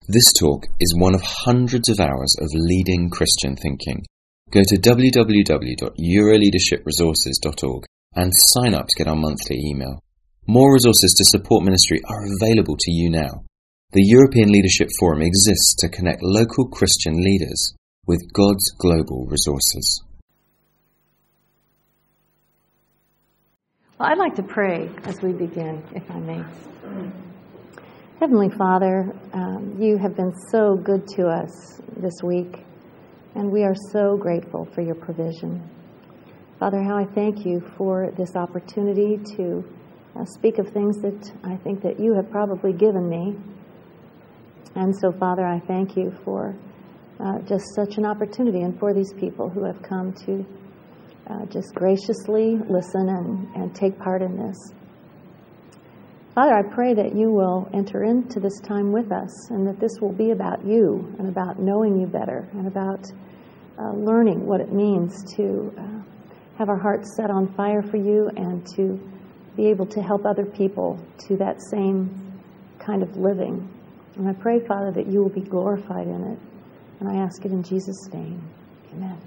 This talk is one of hundreds of hours of leading Christian thinking. Go to www.euroleadershipresources.org and sign up to get our monthly email. More resources to support ministry are available to you now. The European Leadership Forum exists to connect local Christian leaders with God's global resources. Well, I'd like to pray as we begin, if I may. Heavenly Father, you have been so good to us this week, and we are so grateful for your provision. Father, how I thank you for this opportunity to speak of things that I think that you have probably given me. And so, Father, I thank you for just such an opportunity and for these people who have come to just graciously listen and take part in this. Father, I pray that you will enter into this time with us and that this will be about you and about knowing you better and about learning what it means to have our hearts set on fire for you and to be able to help other people to that same kind of living. And I pray, Father, that you will be glorified in it. And I ask it in Jesus' name. Amen.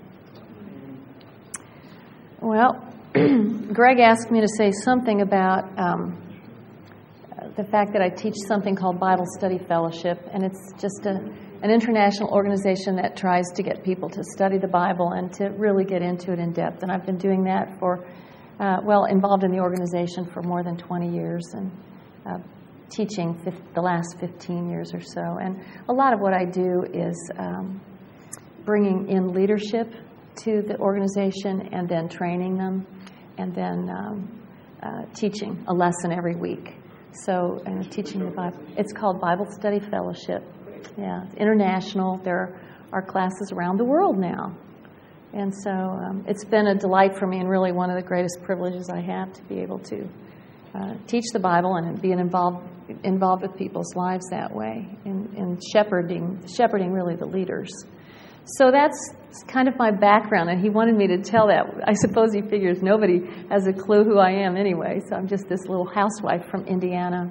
Well, Greg asked me to say something about the fact that I teach something called Bible Study Fellowship, and it's just an international organization that tries to get people to study the Bible and to really get into it in depth. And I've been doing that for, involved in the organization for more than 20 years and teaching the last 15 years or so. And a lot of what I do is bringing in leadership to the organization and then training them and then teaching a lesson every week. So teaching the Bible. It's called Bible Study Fellowship. Yeah, it's international. There are classes around the world now. And so it's been a delight for me and really one of the greatest privileges I have to be able to teach the Bible and be involved with people's lives that way in shepherding really the leaders. So that's kind of my background, and he wanted me to tell that. I suppose he figures nobody has a clue who I am anyway, so I'm just this little housewife from Indiana.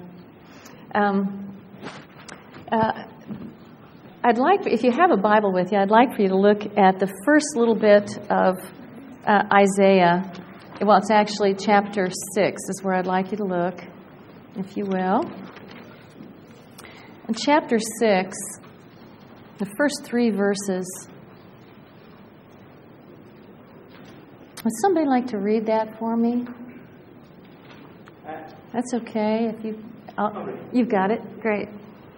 I'd like, if you have a Bible with you, I'd like for you to look at the first little bit of Isaiah. Well, it's actually chapter 6 is where I'd like you to look, if you will. In chapter 6, the first 3 verses. Would somebody like to read that for me? That's okay. If you've got it. Great.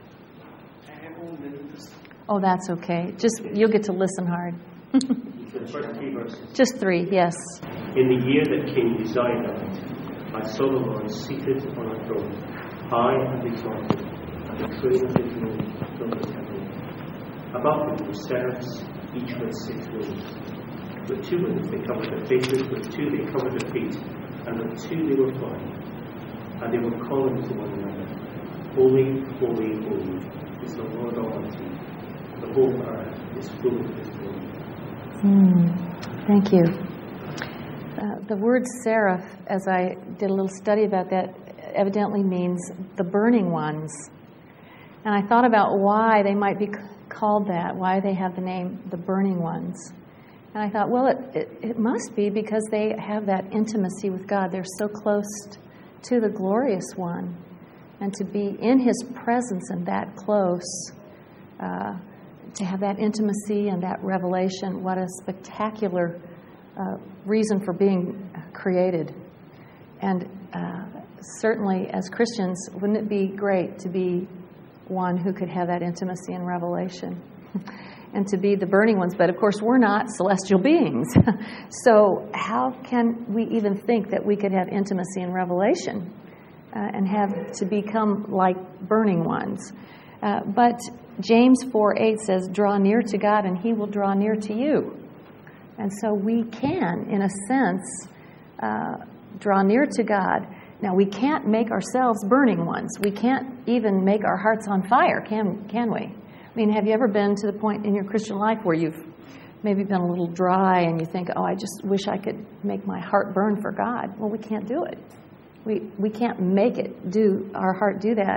Oh, that's okay. Just you'll get to listen hard. The first 3 verses. Just 3, yes. In the year that King Uzziah died, I saw the Lord seated on a throne, high and exalted, and the train of his robe filled the temple. Above him were seraphs, each with 6 wings. With 2 wings they covered their faces, with 2 they covered their feet, and with 2 they were flying. And they were calling to one another, Holy, holy, holy is the Lord Almighty. The whole earth is full of his glory. Thank you. The word seraph, as I did a little study about that, evidently means the burning ones. And I thought about why they might be called that, why they have the name the burning ones. And I thought, well, it must be because they have that intimacy with God. They're so close to the glorious one. And to be in his presence and that close, to have that intimacy and that revelation, what a spectacular reason for being created. And certainly as Christians, wouldn't it be great to be one who could have that intimacy and revelation? And to be the burning ones. But of course, we're not celestial beings. So how can we even think that we could have intimacy and revelation and have to become like burning ones? But James 4:8 says, draw near to God and he will draw near to you. And so we can, in a sense, draw near to God. Now, we can't make ourselves burning ones. We can't even make our hearts on fire, can we? I mean, have you ever been to the point in your Christian life where you've maybe been a little dry and you think, oh, I just wish I could make my heart burn for God? Well, we can't do it. We can't make our heart do that.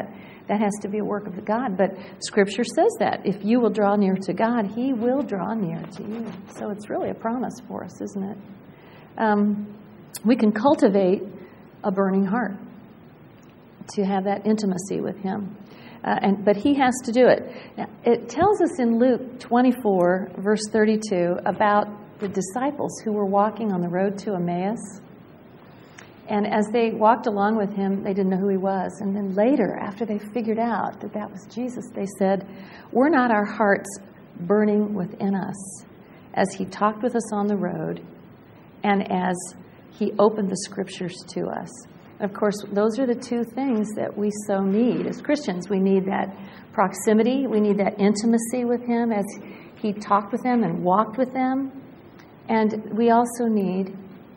That has to be a work of God. But Scripture says that. If you will draw near to God, He will draw near to you. So it's really a promise for us, isn't it? We can cultivate a burning heart to have that intimacy with Him. But He has to do it. Now, it tells us in Luke 24, verse 32, about the disciples who were walking on the road to Emmaus. And as they walked along with Him, they didn't know who He was. And then later, after they figured out that that was Jesus, they said, "Were not our hearts burning within us as He talked with us on the road and as He opened the Scriptures to us?" And of course, those are the two things that we so need as Christians. We need that proximity. We need that intimacy with Him as He talked with them and walked with them. And we also need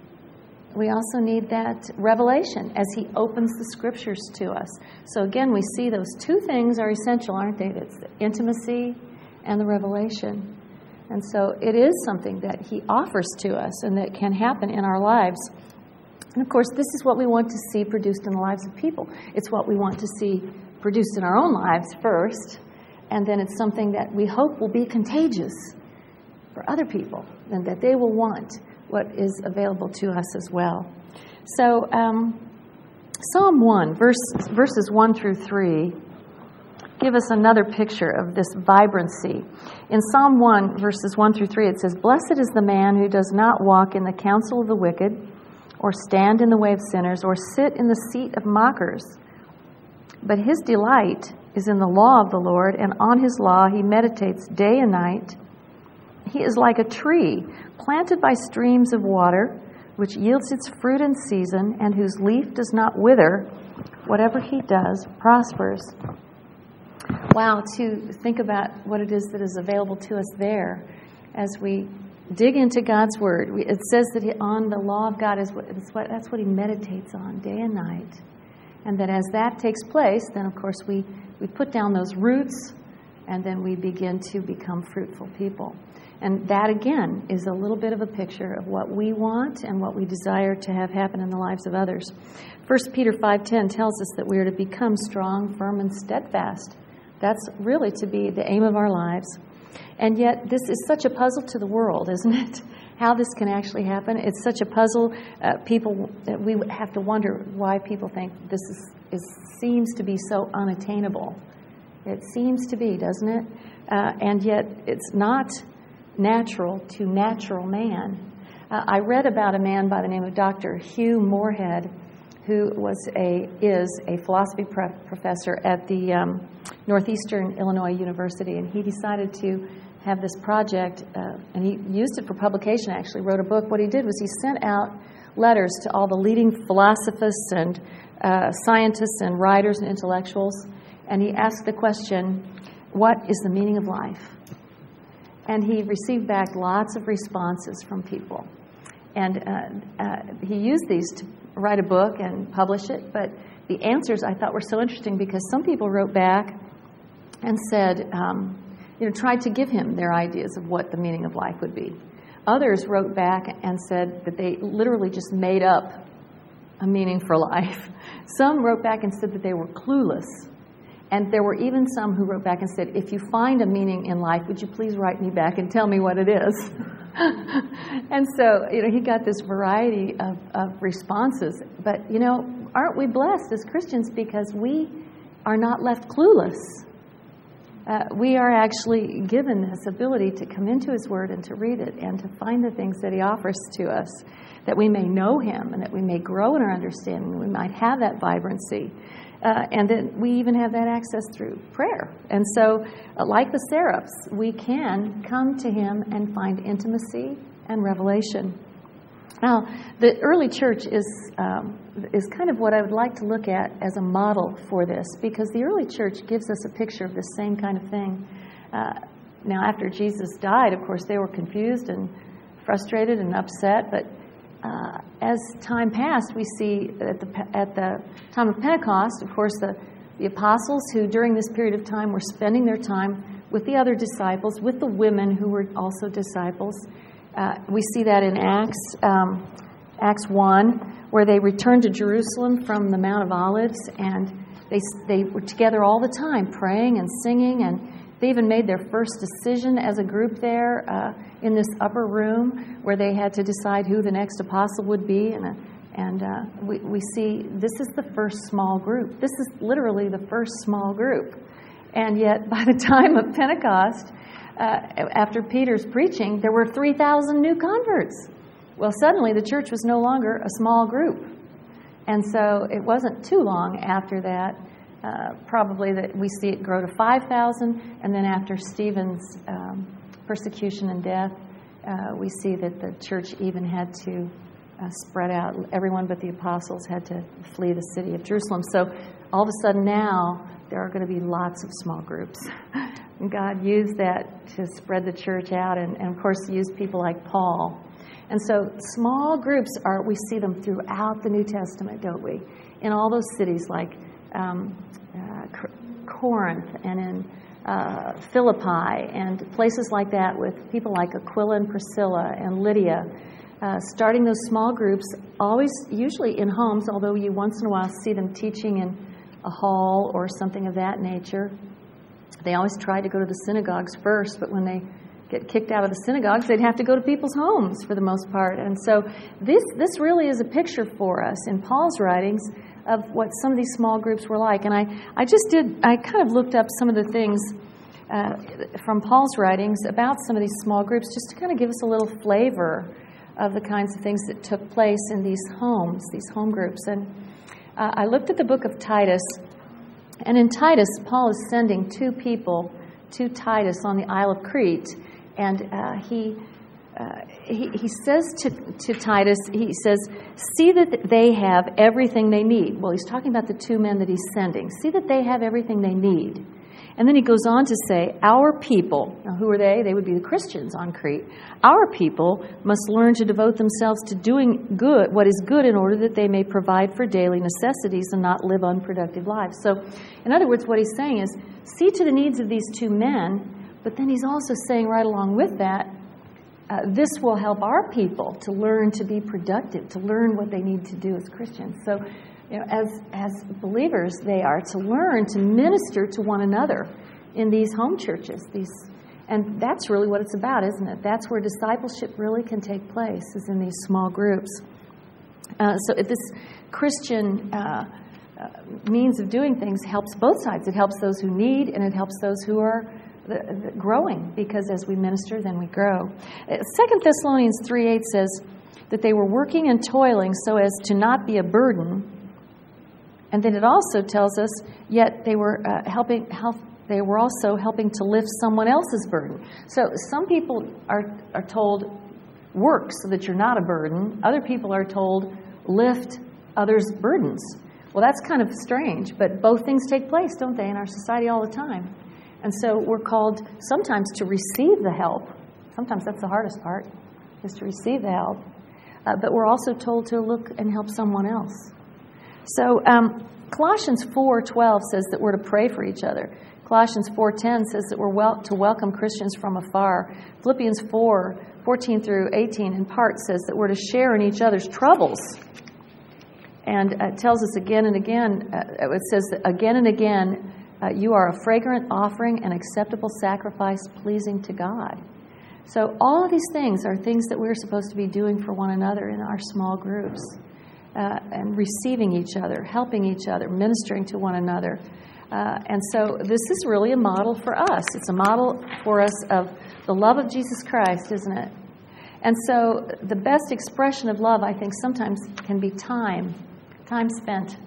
that revelation as He opens the Scriptures to us. So again, we see those two things are essential, aren't they? It's the intimacy and the revelation. And so it is something that He offers to us and that can happen in our lives. And of course, this is what we want to see produced in the lives of people. It's what we want to see produced in our own lives first, and then it's something that we hope will be contagious for other people, and that they will want what is available to us as well. So, Psalm 1, verses 1 through 3, give us another picture of this vibrancy. In Psalm 1, verses 1 through 3, it says, "Blessed is the man who does not walk in the counsel of the wicked, or stand in the way of sinners, or sit in the seat of mockers. But his delight is in the law of the Lord, and on His law he meditates day and night. He is like a tree planted by streams of water, which yields its fruit in season, and whose leaf does not wither. Whatever he does prospers." Wow, to think about what it is that is available to us there as we dig into God's Word. It says that on the law of God, that's what He meditates on day and night. And that as that takes place, then of course we put down those roots, and then we begin to become fruitful people. And that, again, is a little bit of a picture of what we want and what we desire to have happen in the lives of others. 1 Peter 5:10 tells us that we are to become strong, firm, and steadfast. That's really to be the aim of our lives. And yet, this is such a puzzle to the world, isn't it? How this can actually happen. It's such a puzzle. We have to wonder why people think this seems to be so unattainable. It seems to be, doesn't it? And yet, it's not natural to natural man. I read about a man by the name of Dr. Hugh Moorhead, who is a philosophy professor at the Northeastern Illinois University, and he decided to have this project, and he used it for publication, actually, wrote a book. What he did was he sent out letters to all the leading philosophers and scientists and writers and intellectuals, and he asked the question, what is the meaning of life? And he received back lots of responses from people. And he used these to write a book and publish it, but the answers I thought were so interesting because some people wrote back and said, tried to give him their ideas of what the meaning of life would be. Others wrote back and said that they literally just made up a meaning for life. Some wrote back and said that they were clueless. And there were even some who wrote back and said, if you find a meaning in life, would you please write me back and tell me what it is? And so, he got this variety of responses. But, aren't we blessed as Christians because we are not left clueless? We are actually given this ability to come into His Word and to read it and to find the things that He offers to us, that we may know Him and that we may grow in our understanding, we might have that vibrancy. And then we even have that access through prayer. And so, like the seraphs, we can come to Him and find intimacy and revelation. Now, the early church is kind of what I would like to look at as a model for this, because the early church gives us a picture of the same kind of thing. Now, after Jesus died, of course, they were confused and frustrated and upset, but as time passed, we see at the time of Pentecost, of course, the apostles who during this period of time were spending their time with the other disciples, with the women who were also disciples. We see that in Acts 1, where they returned to Jerusalem from the Mount of Olives, and They were together all the time, praying and singing, and they even made their first decision as a group there in this upper room where they had to decide who the next apostle would be. And we see this is the first small group. This is literally the first small group. And yet, by the time of Pentecost, after Peter's preaching, there were 3,000 new converts. Well, suddenly the church was no longer a small group. And so it wasn't too long after that, probably, that we see it grow to 5,000. And then after Stephen's persecution and death, we see that the church even had to spread out. Everyone but the apostles had to flee the city of Jerusalem. So all of a sudden now, there are going to be lots of small groups. And God used that to spread the church out and of course, used people like Paul. And so small groups we see them throughout the New Testament, don't we? In all those cities like Corinth and in Philippi and places like that with people like Aquila and Priscilla and Lydia, starting those small groups, always usually in homes, although you once in a while see them teaching in a hall or something of that nature. They always try to go to the synagogues first, but when they get kicked out of the synagogues, they'd have to go to people's homes for the most part. And so this really is a picture for us in Paul's writings of what some of these small groups were like. And I kind of looked up some of the things from Paul's writings about some of these small groups just to kind of give us a little flavor of the kinds of things that took place in these homes, these home groups. And I looked at the book of Titus, and in Titus, Paul is sending two people to Titus on the Isle of Crete, and he says to Titus, he says, see that they have everything they need. Well, he's talking about the two men that he's sending. See that they have everything they need. And then he goes on to say, our people, now who are they? They would be the Christians on Crete. Our people must learn to devote themselves to doing good, what is good, in order that they may provide for daily necessities and not live unproductive lives. So, in other words, what he's saying is, see to the needs of these two men, but then he's also saying right along with that, this will help our people to learn to be productive, to learn what they need to do as Christians. So, as believers, they are to learn to minister to one another in these home churches. And that's really what it's about, isn't it? That's where discipleship really can take place, is in these small groups. So this Christian means of doing things helps both sides. It helps those who need, and it helps those who are growing, because as we minister, then we grow. 2 Thessalonians 3:8 says that they were working and toiling so as to not be a burden. And then it also tells us, yet they were they were also helping to lift someone else's burden. So some people are told, work so that you're not a burden. Other people are told, lift others' burdens. Well, that's kind of strange, but both things take place, don't they, in our society all the time. And so we're called sometimes to receive the help. Sometimes that's the hardest part, is to receive the help. But we're also told to look and help someone else. So Colossians 4:12 says that we're to pray for each other. Colossians 4:10 says that we're to welcome Christians from afar. Philippians 4:14 through 18 in part says that we're to share in each other's troubles. And it tells us again and again, it says that again and again, you are a fragrant offering, an acceptable sacrifice pleasing to God. So all of these things are things that we're supposed to be doing for one another in our small groups. And receiving each other, helping each other, ministering to one another. And so this is really a model for us. It's a model for us of the love of Jesus Christ, isn't it? And so the best expression of love, I think, sometimes can be time spent.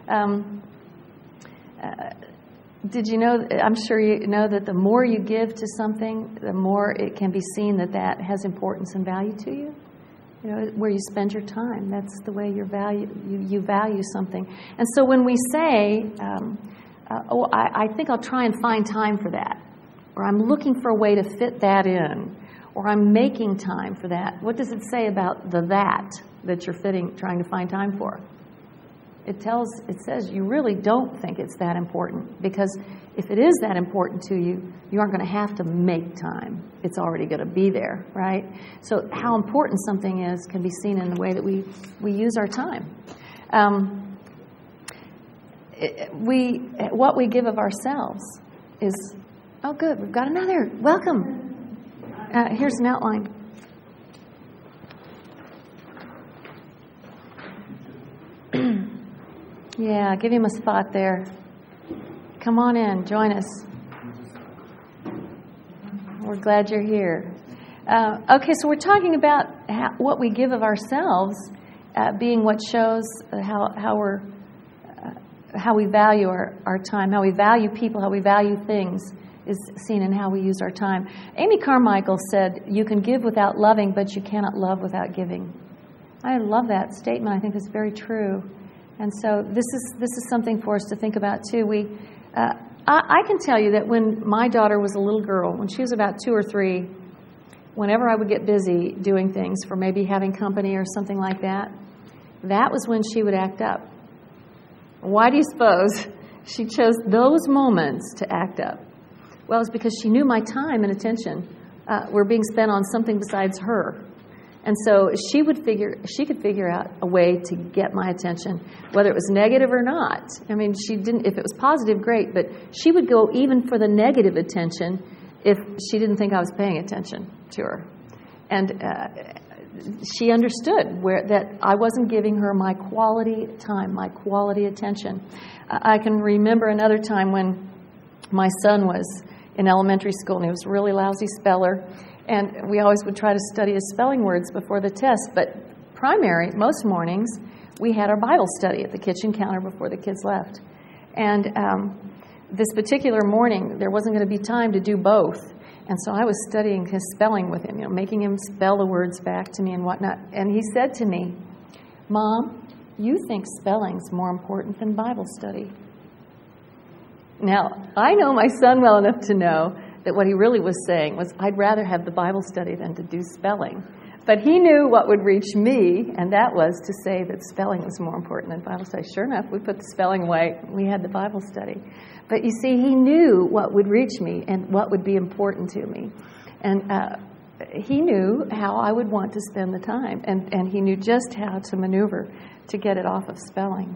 Did you know, I'm sure you know that the more you give to something, the more it can be seen that has importance and value to you. You know, where you spend your time. That's the way you value something. And so when we say, I think I'll try and find time for that, or I'm looking for a way to fit that in, or I'm making time for that, what does it say about that you're trying to find time for? It says you really don't think it's that important, because if it is that important to you, you aren't going to have to make time. It's already going to be there, right? So how important something is can be seen in the way that we use our time. what we give of ourselves is, oh good, we've got another. Welcome. Here's an outline. Yeah, give him a spot there. Come on in, join us. We're glad you're here. Okay, so we're talking about what we give of ourselves being what shows how we value our time, how we value people, how we value things is seen in how we use our time. Amy Carmichael said, "You can give without loving, but you cannot love without giving." I love that statement. I think it's very true. And so this is something for us to think about too. I can tell you that when my daughter was a little girl, when she was about 2 or 3, whenever I would get busy doing things for maybe having company or something like that, that was when she would act up. Why do you suppose she chose those moments to act up? Well, it's because she knew my time and attention were being spent on something besides her. And so she could figure out a way to get my attention, whether it was negative or not. I mean, she didn't. If it was positive, great. But she would go even for the negative attention if she didn't think I was paying attention to her. And she understood that I wasn't giving her my quality time, my quality attention. I can remember another time when my son was in elementary school and he was a really lousy speller. And we always would try to study his spelling words before the test. But most mornings, we had our Bible study at the kitchen counter before the kids left. And this particular morning, there wasn't going to be time to do both. And so I was studying his spelling with him, making him spell the words back to me and whatnot. And he said to me, "Mom, you think spelling's more important than Bible study." Now, I know my son well enough to know that what he really was saying was, I'd rather have the Bible study than to do spelling. But he knew what would reach me, and that was to say that spelling was more important than Bible study. Sure enough, we put the spelling away. We had the Bible study. But you see, he knew what would reach me and what would be important to me. And he knew how I would want to spend the time. And he knew just how to maneuver to get it off of spelling.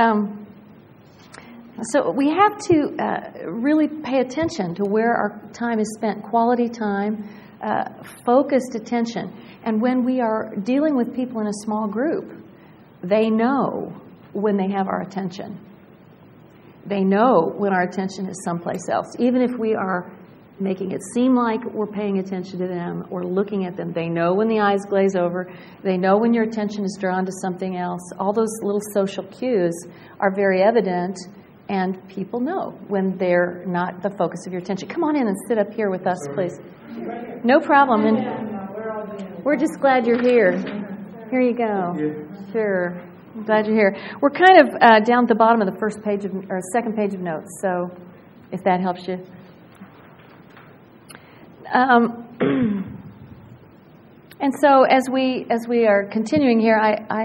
So we have to really pay attention to where our time is spent, quality time, focused attention. And when we are dealing with people in a small group, they know when they have our attention. They know when our attention is someplace else. Even if we are making it seem like we're paying attention to them or looking at them, they know when the eyes glaze over. They know when your attention is drawn to something else. All those little social cues are very evident. And people know when they're not the focus of your attention. Come on in and sit up here with us, please. No problem. And we're just glad you're here. Here you go. Sure. I'm glad you're here. We're kind of down at the bottom of the second page of notes. So, if that helps you. And so, as we are continuing here,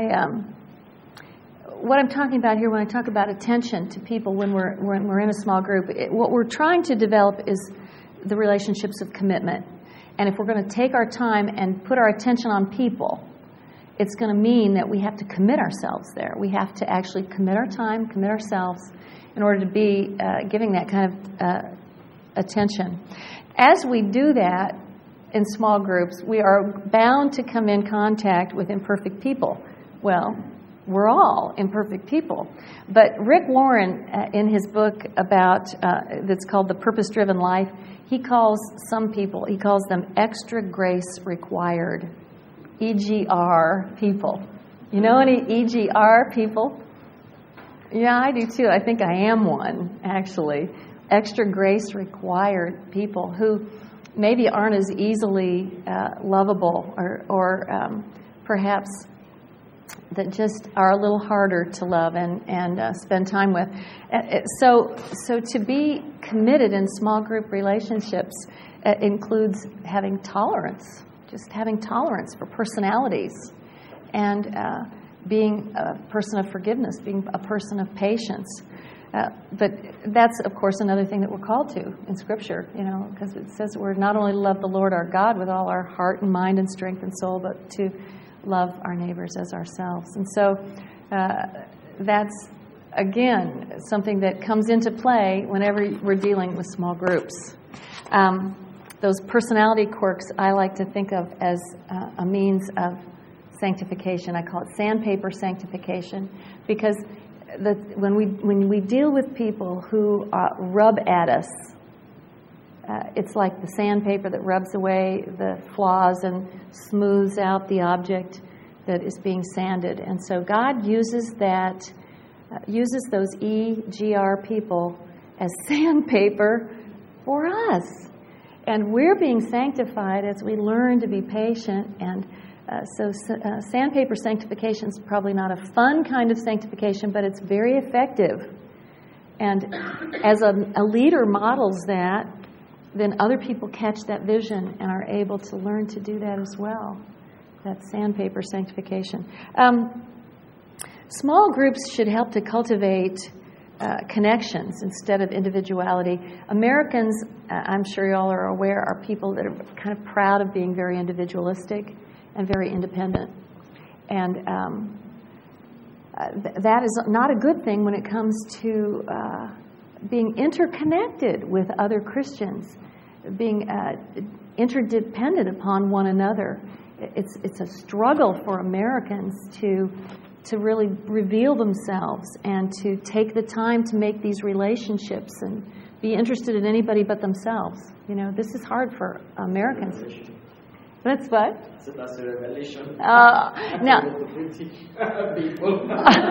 what I'm talking about here when I talk about attention to people when we're in a small group, what we're trying to develop is the relationships of commitment. And if we're going to take our time and put our attention on people, it's going to mean that we have to commit ourselves there. We have to actually commit our time, commit ourselves in order to be giving that kind of attention. As we do that in small groups, we are bound to come in contact with imperfect people. Well, we're all imperfect people. But Rick Warren, in his book that's called The Purpose-Driven Life, he calls them extra grace required, EGR people. You know any EGR people? Yeah, I do too. I think I am one, actually. Extra grace required people who maybe aren't as easily lovable or perhaps that just are a little harder to love and spend time with. So to be committed in small group relationships includes having tolerance, just having tolerance for personalities, and being a person of forgiveness, being a person of patience. But that's, of course, another thing that we're called to in Scripture, because it says we're not only to love the Lord our God with all our heart and mind and strength and soul, but to love our neighbors as ourselves. And so that's again, something that comes into play whenever we're dealing with small groups. Those personality quirks I like to think of as a means of sanctification. I call it sandpaper sanctification, because when we deal with people who rub at us, it's like the sandpaper that rubs away the flaws and smooths out the object that is being sanded. And so God uses those EGR people as sandpaper for us. And we're being sanctified as we learn to be patient. And so sandpaper sanctification is probably not a fun kind of sanctification, but it's very effective. And as a leader models that, then other people catch that vision and are able to learn to do that as well. That's sandpaper sanctification. Small groups should help to cultivate connections instead of individuality. Americans, I'm sure you all are aware, are people that are kind of proud of being very individualistic and very independent. And that is not a good thing when it comes to being interconnected with other Christians, being interdependent upon one another. It's a struggle for Americans to really reveal themselves and to take the time to make these relationships and be interested in anybody but themselves. You know, this is hard for Americans. That's what? So that's a revelation. Now, People.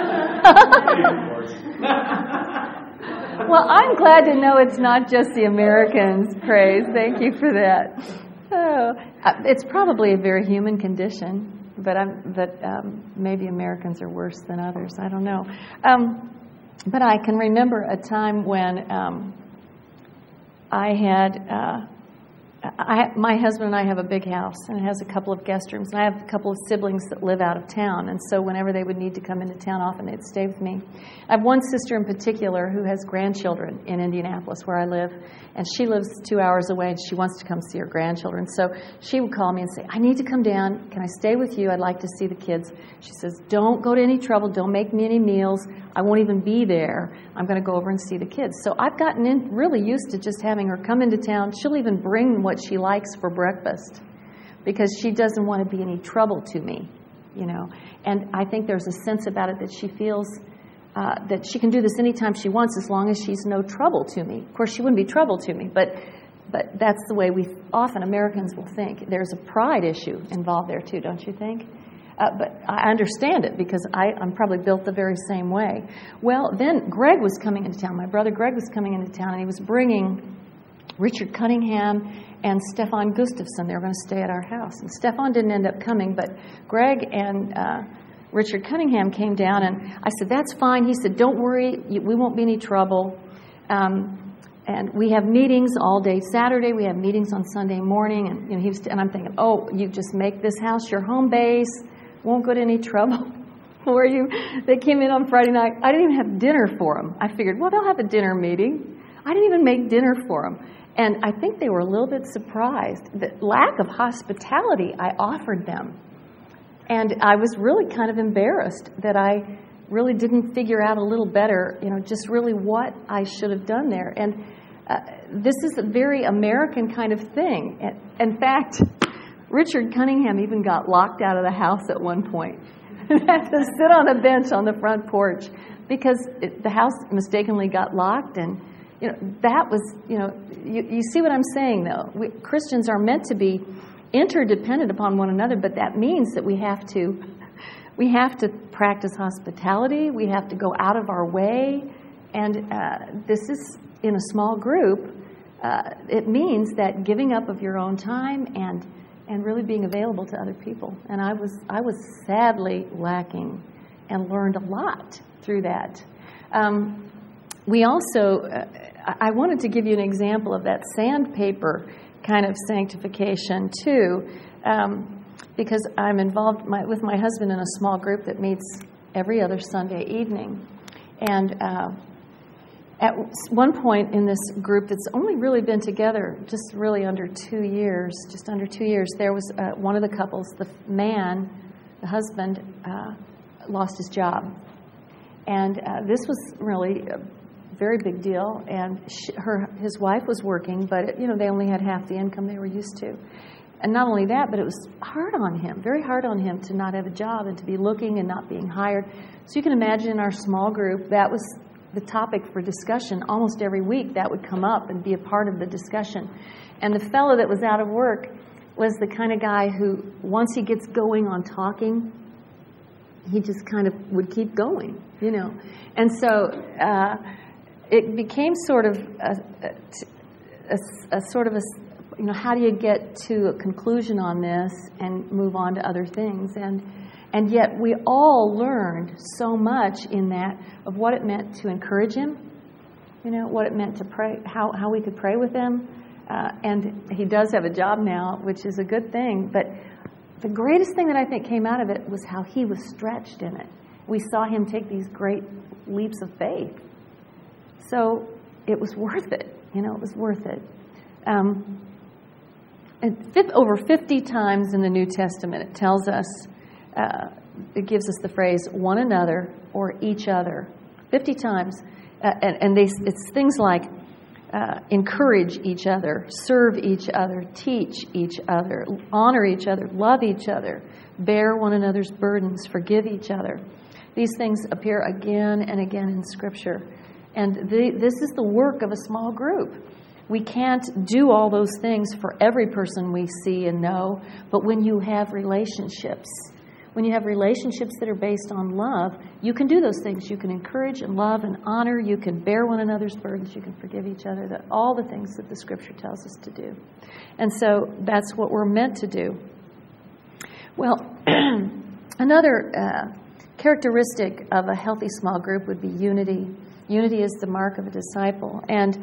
well, I'm glad to know it's not just the Americans, praise. Thank you for that. It's probably a very human condition, but maybe Americans are worse than others. I don't know. But I can remember a time when my husband and I have a big house, and it has a couple of guest rooms, and I have a couple of siblings that live out of town, and so whenever they would need to come into town, often they'd stay with me. I have one sister in particular who has grandchildren in Indianapolis, where I live, and she lives 2 hours away, and she wants to come see her grandchildren. So she would call me and say, I need to come down. Can I stay with you? I'd like to see the kids. She says, don't go to any trouble. Don't make me any meals. I won't even be there. I'm going to go over and see the kids. So I've gotten really used to just having her come into town. She'll even bring what she likes for breakfast because she doesn't want to be any trouble to me, you know. And I think there's a sense about it that she feels that she can do this anytime she wants as long as she's no trouble to me. Of course, she wouldn't be trouble to me, but that's the way often Americans will think. There's a pride issue involved there too, don't you think? But I understand it because I'm probably built the very same way. Well, then Greg was coming into town. My brother Greg was coming into town, and he was bringing Richard Cunningham and Stefan Gustafson. They were going to stay at our house. And Stefan didn't end up coming, but Greg and Richard Cunningham came down, and I said, that's fine. He said, don't worry, we won't be any trouble. And we have meetings all day Saturday. We have meetings on Sunday morning. And and I'm thinking, oh, you just make this house your home base. Won't go to any trouble for you. They came in on Friday night. I didn't even have dinner for them. I figured, well, they'll have a dinner meeting. I didn't even make dinner for them. And I think they were a little bit surprised. The lack of hospitality I offered them. And I was really kind of embarrassed that I really didn't figure out a little better, just really what I should have done there. And this is a very American kind of thing. In fact, Richard Cunningham even got locked out of the house at one point. He had to sit on a bench on the front porch because the house mistakenly got locked. And, that was, you see what I'm saying, though. Christians are meant to be interdependent upon one another, but that means that we have to practice hospitality. We have to go out of our way. And this is in a small group. It means that giving up of your own time and really being available to other people. And I was sadly lacking and learned a lot through that. We also, I wanted to give you an example of that sandpaper kind of sanctification too, because I'm involved with my husband in a small group that meets every other Sunday evening. And at one point in this group that's only really been together just really under 2 years, there was one of the couples, the husband, lost his job. And this was really a very big deal. And his wife was working, but they only had half the income they were used to. And not only that, but it was hard on him, very hard on him to not have a job and to be looking and not being hired. So you can imagine in our small group, that was the topic for discussion. Almost every week that would come up and be a part of the discussion. And the fellow that was out of work was the kind of guy who, once he gets going on talking, he just kind of would keep going, And so it became sort of a sort of how do you get to a conclusion on this and move on to other things? And yet we all learned so much in that of what it meant to encourage him, what it meant to pray, how we could pray with him. And he does have a job now, which is a good thing. But the greatest thing that I think came out of it was how he was stretched in it. We saw him take these great leaps of faith. So it was worth it. It was worth it. Over 50 times in the New Testament, it tells us, it gives us the phrase, one another or each other. 50 times. It's things like encourage each other, serve each other, teach each other, honor each other, love each other, bear one another's burdens, forgive each other. These things appear again and again in Scripture. And this is the work of a small group. We can't do all those things for every person we see and know, but when you have relationships, that are based on love, you can do those things. You can encourage and love and honor. You can bear one another's burdens. You can forgive each other. All the things that the Scripture tells us to do. And so that's what we're meant to do. Well, another characteristic of a healthy small group would be unity. Unity is the mark of a disciple. And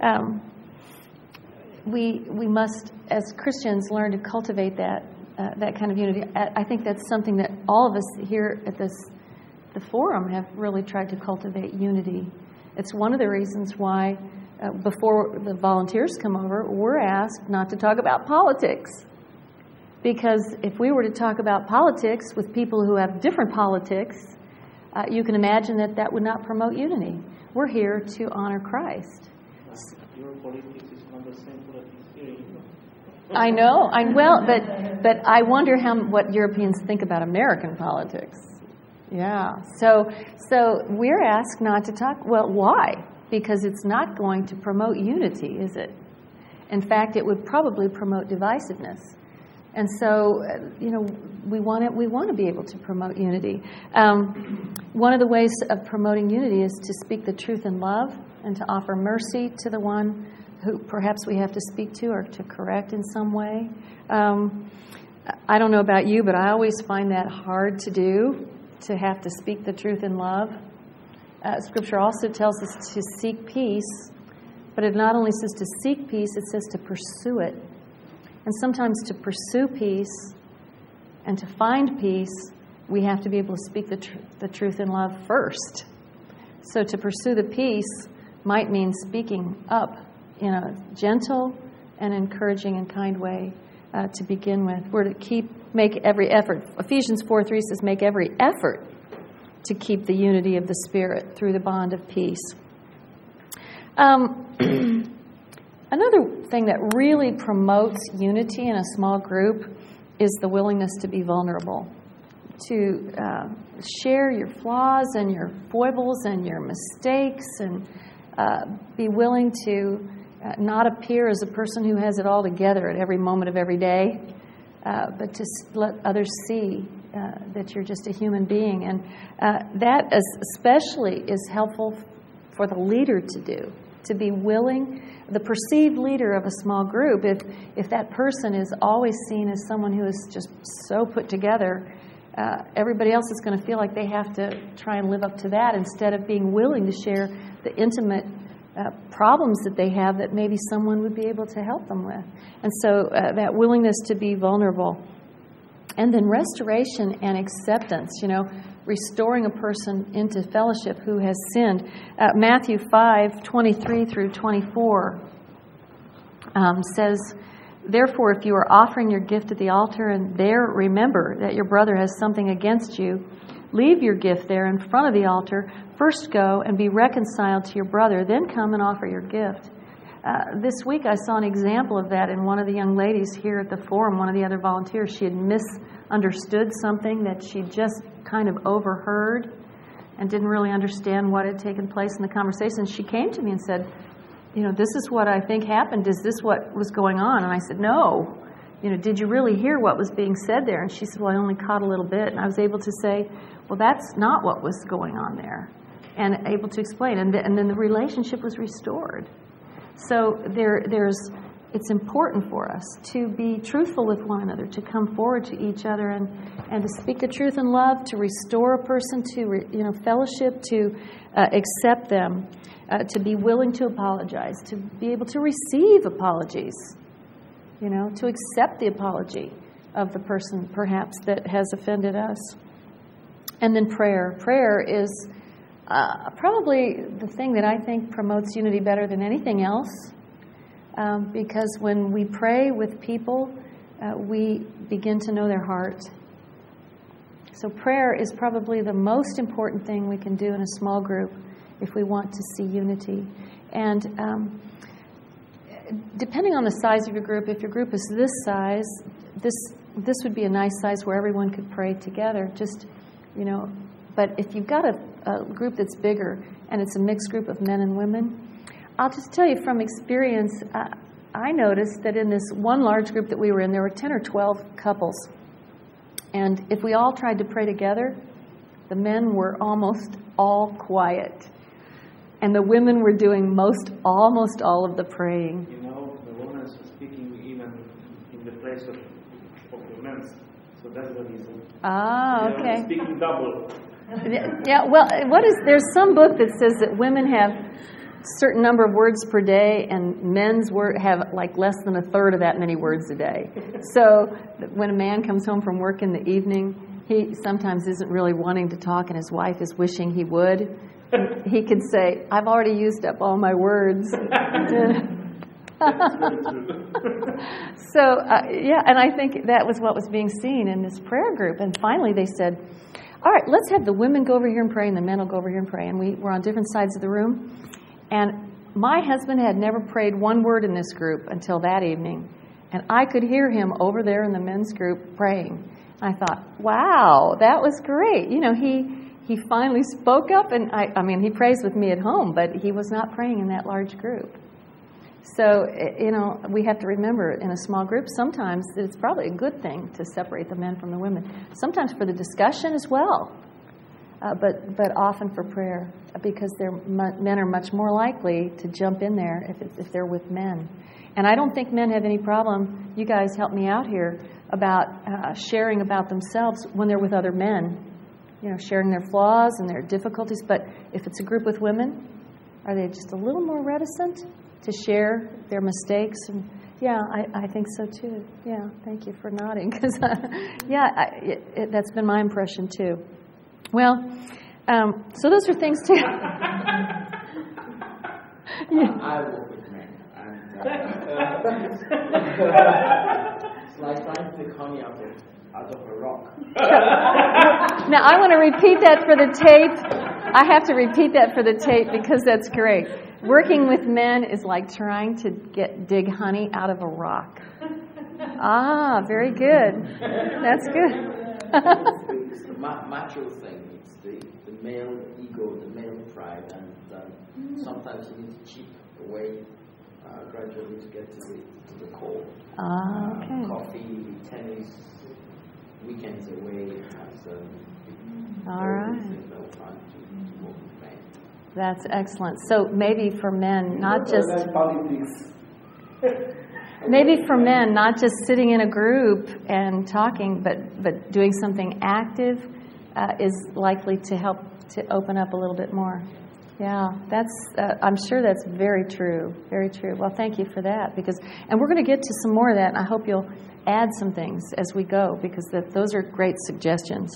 we must, as Christians, learn to cultivate that kind of unity. I think that's something that all of us here at the forum have really tried to cultivate unity. It's one of the reasons why before the volunteers come over, we're asked not to talk about politics. Because if we were to talk about politics with people who have different politics, you can imagine that would not promote unity. We're here to honor Christ. Your politics is not the same politics here. I know. But I wonder what Europeans think about American politics. Yeah. So we're asked not to talk. Well, why? Because it's not going to promote unity, is it? In fact, it would probably promote divisiveness. And so, we want to be able to promote unity. One of the ways of promoting unity is to speak the truth in love and to offer mercy to the one who perhaps we have to speak to or to correct in some way. I don't know about you, but I always find that hard to do, to have to speak the truth in love. Scripture also tells us to seek peace, but it not only says to seek peace, it says to pursue it. And sometimes to pursue peace and to find peace, we have to be able to speak the truth in love first. So to pursue the peace might mean speaking up in a gentle and encouraging and kind way to begin with. We're to make every effort. Ephesians 4:3 says, make every effort to keep the unity of the Spirit through the bond of peace. Another thing that really promotes unity in a small group is the willingness to be vulnerable, to share your flaws and your foibles and your mistakes, and be willing to not appear as a person who has it all together at every moment of every day, but to let others see that you're just a human being. And that especially is helpful for the leader to do, to be willing. The perceived leader of a small group, if that person is always seen as someone who is just so put together, everybody else is going to feel like they have to try and live up to that instead of being willing to share the intimate problems that they have that maybe someone would be able to help them with. And so that willingness to be vulnerable. And then restoration and acceptance, restoring a person into fellowship who has sinned. Matthew 5:23 through 24 says, therefore, if you are offering your gift at the altar and there remember that your brother has something against you, Leave your gift there in front of the altar. First go and be reconciled to your brother, then come and offer your gift. This week I saw an example of that in one of the young ladies here at the forum, one of the other volunteers. She had misunderstood something that she just kind of overheard and didn't really understand what had taken place in the conversation. She came to me and said, this is what I think happened. Is this what was going on? And I said, no. Did you really hear what was being said there? And she said, well, I only caught a little bit. And I was able to say, well, that's not what was going on there. And able to explain. And then the relationship was restored. So it's important for us to be truthful with one another, to come forward to each other and to speak the truth in love, to restore a person, to fellowship, to accept them, to be willing to apologize, to be able to receive apologies, to accept the apology of the person perhaps that has offended us. And then prayer. Prayer is probably the thing that I think promotes unity better than anything else, because when we pray with people, we begin to know their heart. So prayer is probably the most important thing we can do in a small group if we want to see unity. And depending on the size of your group, if your group is this size, this would be a nice size where everyone could pray together. But if you've got a group that's bigger and it's a mixed group of men and women, I'll just tell you from experience, I noticed that in this one large group that we were in, there were 10 or 12 couples. And if we all tried to pray together, the men were almost all quiet. And the women were doing almost all of the praying. The women are speaking even in the place of the men. So that's the reason. Ah, okay. Speaking double. Yeah, well, there's some book that says that women have a certain number of words per day and men's have like less than a third of that many words a day. So when a man comes home from work in the evening, he sometimes isn't really wanting to talk and his wife is wishing he would. He could say, I've already used up all my words. So, and I think that was what was being seen in this prayer group. And finally they said, all right, let's have the women go over here and pray and the men will go over here and pray. And we were on different sides of the room. And my husband had never prayed one word in this group until that evening. And I could hear him over there in the men's group praying. And I thought, wow, that was great. He finally spoke up. And I mean, he prays with me at home, but he was not praying in that large group. So, we have to remember in a small group, sometimes it's probably a good thing to separate the men from the women. Sometimes for the discussion as well, but often for prayer, because men are much more likely to jump in there if they're with men. And I don't think men have any problem, you guys help me out here, about sharing about themselves when they're with other men, sharing their flaws and their difficulties. But if it's a group with women, are they just a little more reticent to share their mistakes? And I think so too. Yeah, thank you for nodding, because that's been my impression too. Well, so those are things too. I work with men, and it's like trying to pick honey out of a rock. Now I want to repeat that for the tape. I have to repeat that for the tape because that's great. Working with men is like trying to dig honey out of a rock. Ah, very good. That's good. It's the macho thing. It's the male ego, the male pride, and sometimes you need to chip away gradually to get to the core. Ah, okay. Coffee, tennis, weekends away. All right. That's excellent. So maybe for men, not just sitting in a group and talking, but doing something active is likely to help to open up a little bit more. Yeah, I'm sure that's very true. Very true. Well, thank you for that, and we're going to get to some more of that, and I hope you'll add some things as we go, because those are great suggestions.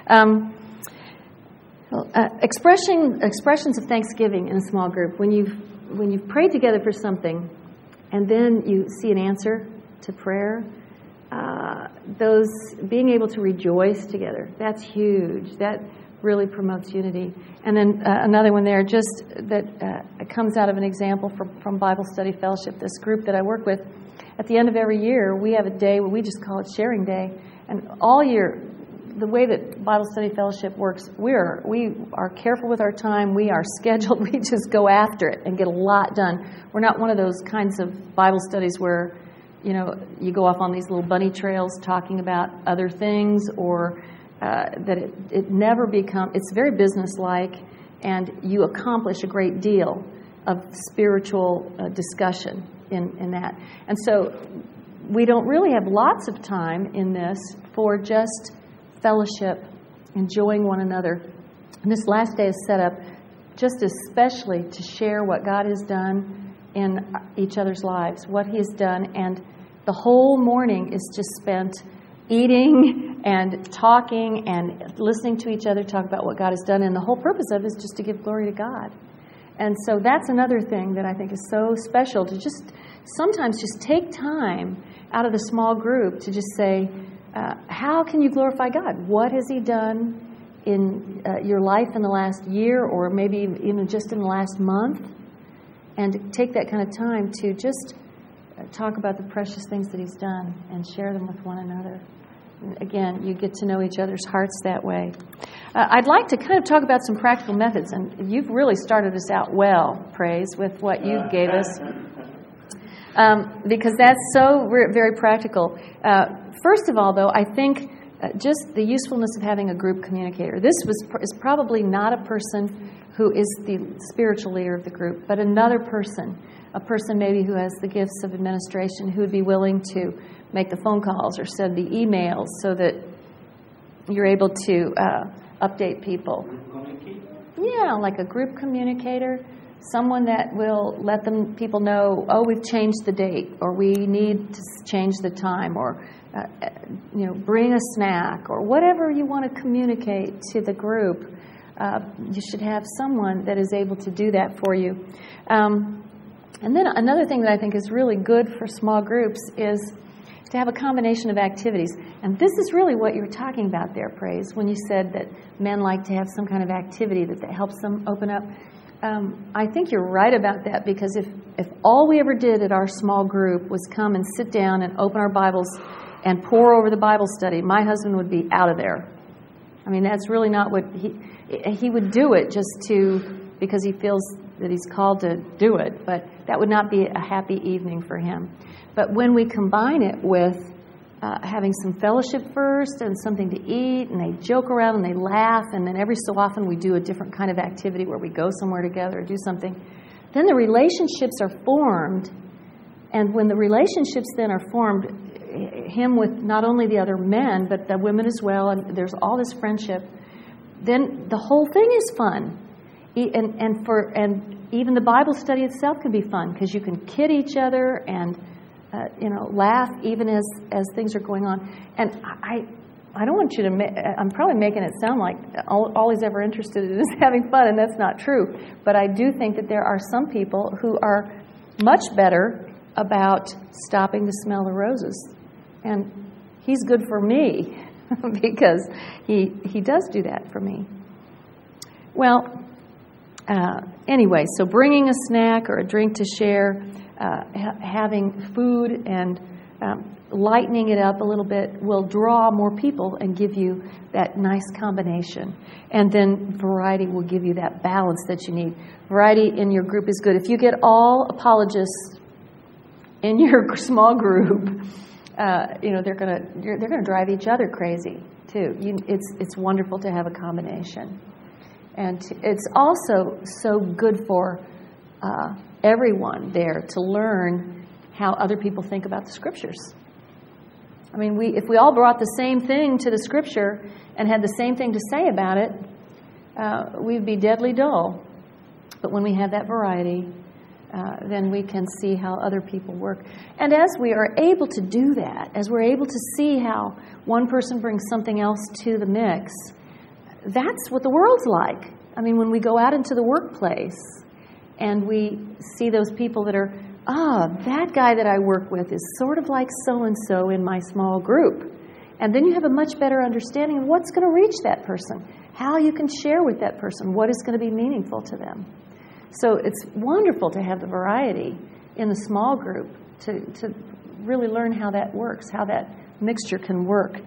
Expressions of thanksgiving in a small group. When you've prayed together for something, and then you see an answer to prayer, those being able to rejoice together, that's huge. That really promotes unity. And then another one there, just that comes out of an example from Bible Study Fellowship, this group that I work with. At the end of every year, we have a day where we just call it Sharing Day. And all year, the way that Bible Study Fellowship works, we are careful with our time. We are scheduled. We just go after it and get a lot done. We're not one of those kinds of Bible studies where, you go off on these little bunny trails talking about other things, or that it never becomes, it's very businesslike, and you accomplish a great deal of spiritual discussion in that. And so we don't really have lots of time in this for just fellowship, enjoying one another. And this last day is set up just especially to share what God has done in each other's lives, what He has done, and the whole morning is just spent eating and talking and listening to each other talk about what God has done, and the whole purpose of it is just to give glory to God. And so that's another thing that I think is so special, to just sometimes just take time out of the small group to just say, how can you glorify God? What has He done in your life in the last year, or maybe even just in the last month? And take that kind of time to just talk about the precious things that He's done and share them with one another. And again, you get to know each other's hearts that way. I'd like to kind of talk about some practical methods, and you've really started us out well, Praise, with what you gave us, because that's so very practical. First of all, though, I think just the usefulness of having a group communicator. This is probably not a person who is the spiritual leader of the group, but another person, a person maybe who has the gifts of administration, who would be willing to make the phone calls or send the emails so that you're able to update people. Yeah, like a group communicator, someone that will let people know, oh, we've changed the date, or we need to change the time, or bring a snack, or whatever you want to communicate to the group. You should have someone that is able to do that for you. And then another thing that I think is really good for small groups is to have a combination of activities. And this is really what you were talking about there, Praise, when you said that men like to have some kind of activity that helps them open up. I think you're right about that, because if all we ever did at our small group was come and sit down and open our Bibles and pore over the Bible study, my husband would be out of there. I mean, that's really not what he would do it just because he feels that he's called to do it, but that would not be a happy evening for him. But when we combine it with having some fellowship first and something to eat, and they joke around and they laugh, and then every so often we do a different kind of activity where we go somewhere together or do something, then the relationships are formed. And when the relationships then are formed, him with not only the other men, but the women as well, and there's all this friendship, then the whole thing is fun. And even the Bible study itself can be fun, because you can kid each other and laugh even as things are going on. And I don't want you to I'm probably making it sound like all he's ever interested in is having fun, and that's not true. But I do think that there are some people who are much better about stopping to smell the roses. And he's good for me because he does do that for me. Well, anyway, so bringing a snack or a drink to share, having food and lightening it up a little bit will draw more people and give you that nice combination. And then variety will give you that balance that you need. Variety in your group is good. If you get all apologists in your small group, they're gonna drive each other crazy too. It's wonderful to have a combination, and it's also so good for everyone there to learn how other people think about the Scriptures. I mean, if we all brought the same thing to the Scripture and had the same thing to say about it, we'd be deadly dull. But when we have that variety, then we can see how other people work. And as we are able to do that, as we're able to see how one person brings something else to the mix, that's what the world's like. I mean, when we go out into the workplace and we see those people that are, that guy that I work with is sort of like so-and-so in my small group. And then you have a much better understanding of what's going to reach that person. how you can share with that person what is going to be meaningful to them. So it's wonderful to have the variety in the small group to really learn how that works, how that mixture can work.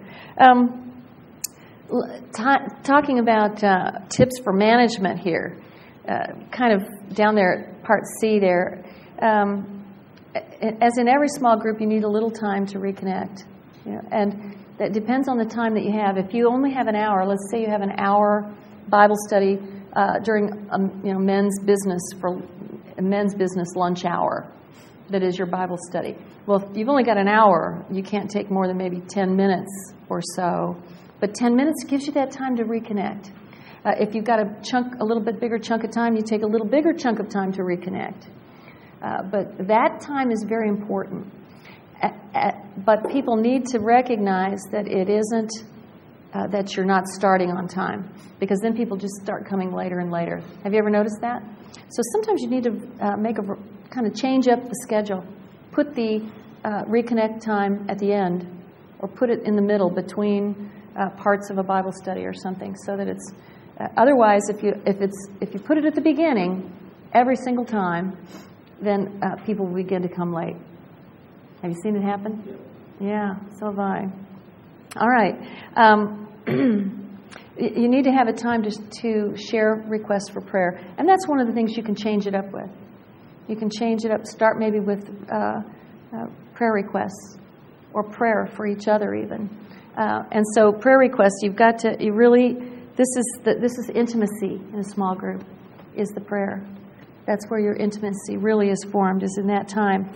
Talking about tips for management here, kind of down there at part C there. As in every small group, you need a little time to reconnect. And that depends on the time that you have. If you only have an hour, let's say you have an hour Bible study during men's business lunch hour, that is your Bible study. Well, if you've only got an hour, you can't take more than maybe 10 minutes or so. But 10 minutes gives you that time to reconnect. If you've got a little bit bigger chunk of time, you take a little bigger chunk of time to reconnect. But that time is very important. But people need to recognize that it isn't that you're not starting on time, because then people just start coming later and later. Have you ever noticed that? So sometimes you need to kind of change up the schedule. Put the reconnect time at the end, or put it in the middle between parts of a Bible study or something, so that it's. Otherwise, if you put it at the beginning every single time, then people will begin to come late. Have you seen it happen? Yeah, so have I. All right. You need to have a time to share requests for prayer. And that's one of the things you can change it up with. You can change it up, start maybe with prayer requests or prayer for each other even. And so prayer requests, this is intimacy in a small group, is the prayer. That's where your intimacy really is formed, is in that time.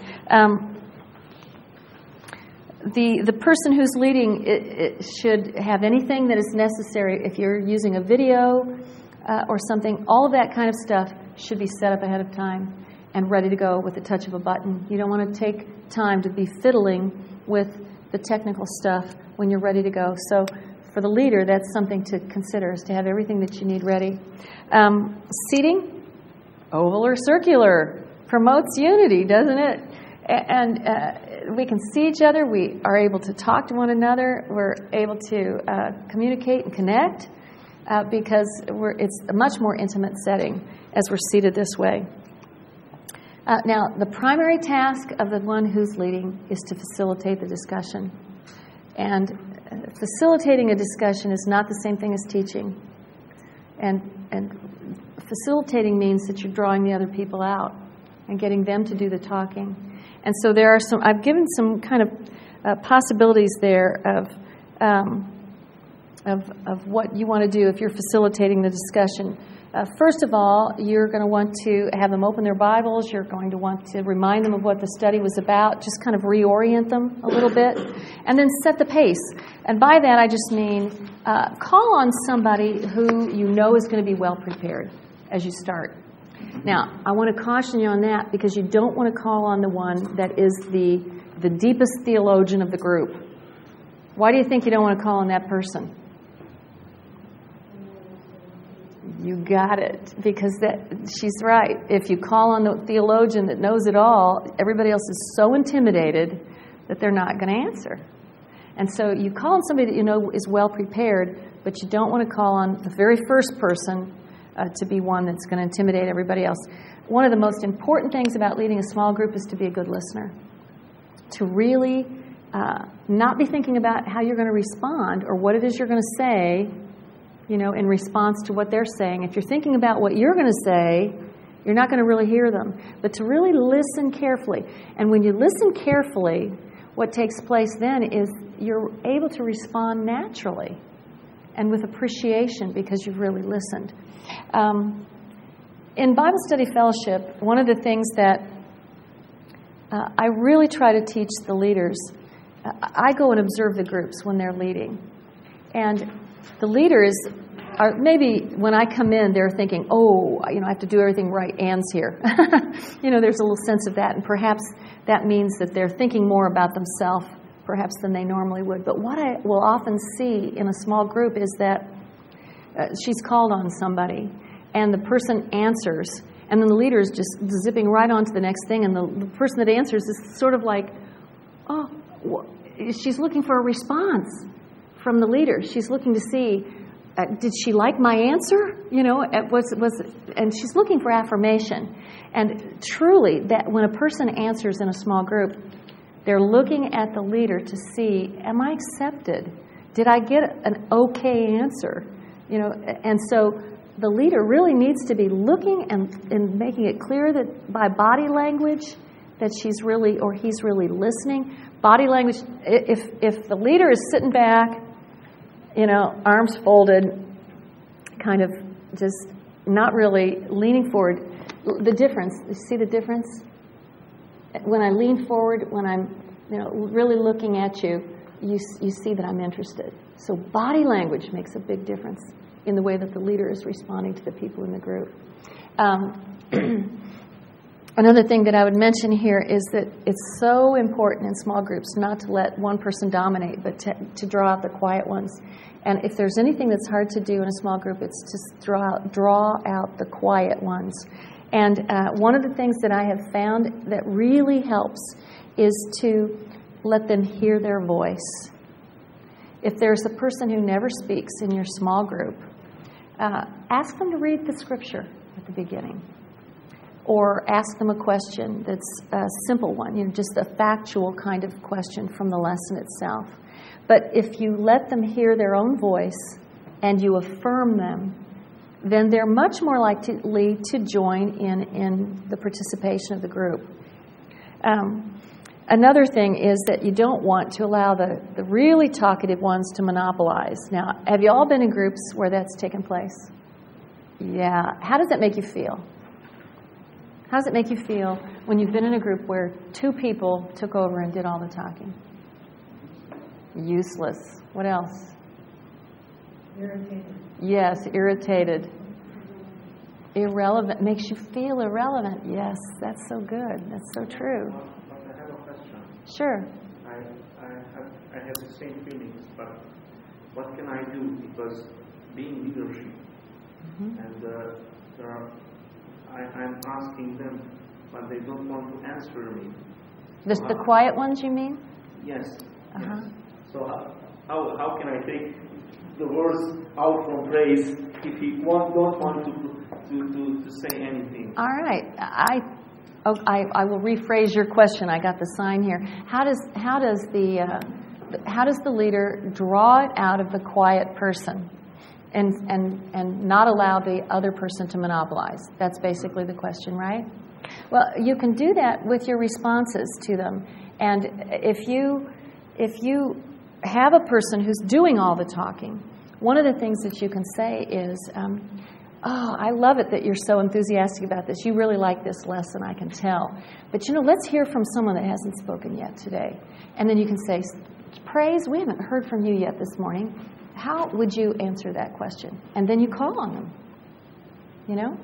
The person who's leading it should have anything that is necessary. If you're using a video or something, all of that kind of stuff should be set up ahead of time and ready to go with the touch of a button. You don't want to take time to be fiddling with the technical stuff when you're ready to go. So for the leader, that's something to consider, is to have everything that you need ready. Seating, oval or circular, promotes unity, doesn't it? And we can see each other. We are able to talk to one another. We're able to communicate and connect because it's a much more intimate setting as we're seated this way. Now, the primary task of the one who's leading is to facilitate the discussion. And facilitating a discussion is not the same thing as teaching. And facilitating means that you're drawing the other people out and getting them to do the talking. And so there are I've given some kind of possibilities there of what you want to do if you're facilitating the discussion. First of all, you're going to want to have them open their Bibles. You're going to want to remind them of what the study was about, just kind of reorient them a little bit, and then set the pace. And by that, I just mean call on somebody who you know is going to be well prepared as you start. Now, I want to caution you on that, because you don't want to call on the one that is the deepest theologian of the group. Why do you think you don't want to call on that person? You got it, because she's right. If you call on the theologian that knows it all, everybody else is so intimidated that they're not going to answer. And so you call on somebody that you know is well prepared, but you don't want to call on the very first person to be one that's going to intimidate everybody else. One of the most important things about leading a small group is to be a good listener. To really not be thinking about how you're going to respond or what it is you're going to say, in response to what they're saying. If you're thinking about what you're going to say, you're not going to really hear them. But to really listen carefully. And when you listen carefully, what takes place then is you're able to respond naturally and with appreciation, because you've really listened. In Bible Study Fellowship, one of the things that I really try to teach the leaders, I go and observe the groups when they're leading. And the leaders are, maybe when I come in, they're thinking, I have to do everything right, Anne's here. There's a little sense of that. And perhaps that means that they're thinking more about themselves, perhaps, than they normally would. But what I will often see in a small group is that she's called on somebody, and the person answers, and then the leader is just zipping right on to the next thing, and the person that answers is sort of like, she's looking for a response from the leader. She's looking to see, did she like my answer? And she's looking for affirmation. And truly, that when a person answers in a small group, they're looking at the leader to see, am I accepted? Did I get an okay answer? And so the leader really needs to be looking and making it clear that by body language that she's really or he's really listening. Body language, if the leader is sitting back, arms folded, kind of just not really leaning forward, the difference, you see the difference? When I lean forward, when I'm really looking at you, you see that I'm interested. So body language makes a big difference in the way that the leader is responding to the people in the group. Another thing that I would mention here is that it's so important in small groups not to let one person dominate, but to draw out the quiet ones. And if there's anything that's hard to do in a small group, it's to draw out the quiet ones. And one of the things that I have found that really helps is to let them hear their voice. If there's a person who never speaks in your small group, ask them to read the scripture at the beginning. Or ask them a question that's a simple one, just a factual kind of question from the lesson itself. But if you let them hear their own voice and you affirm them, then they're much more likely to join in the participation of the group. Another thing is that you don't want to allow the really talkative ones to monopolize. Now, have you all been in groups where that's taken place? Yeah. How does that make you feel? How does it make you feel when you've been in a group where two people took over and did all the talking? Useless. What else? Irritated. Yes, irritated. Irrelevant. Makes you feel irrelevant. Yes, that's so good. That's so true. But I have a question. Sure. I have the same feelings, but what can I do? Because being leadership, and I'm asking them, but they don't want to answer me. The quiet ones, you mean? Yes. Uh-huh. Yes. So how can I take the words out from praise if he don't want to say anything? All right. I will rephrase your question. I got the sign here. How does the leader draw it out of the quiet person and not allow the other person to monopolize? That's basically the question, right? Well, you can do that with your responses to them. And if you have a person who's doing all the talking, one of the things that you can say is, I love it that you're so enthusiastic about this. You really like this lesson, I can tell. But, let's hear from someone that hasn't spoken yet today. And then you can say, Praise, we haven't heard from you yet this morning. How would you answer that question? And then you call on them,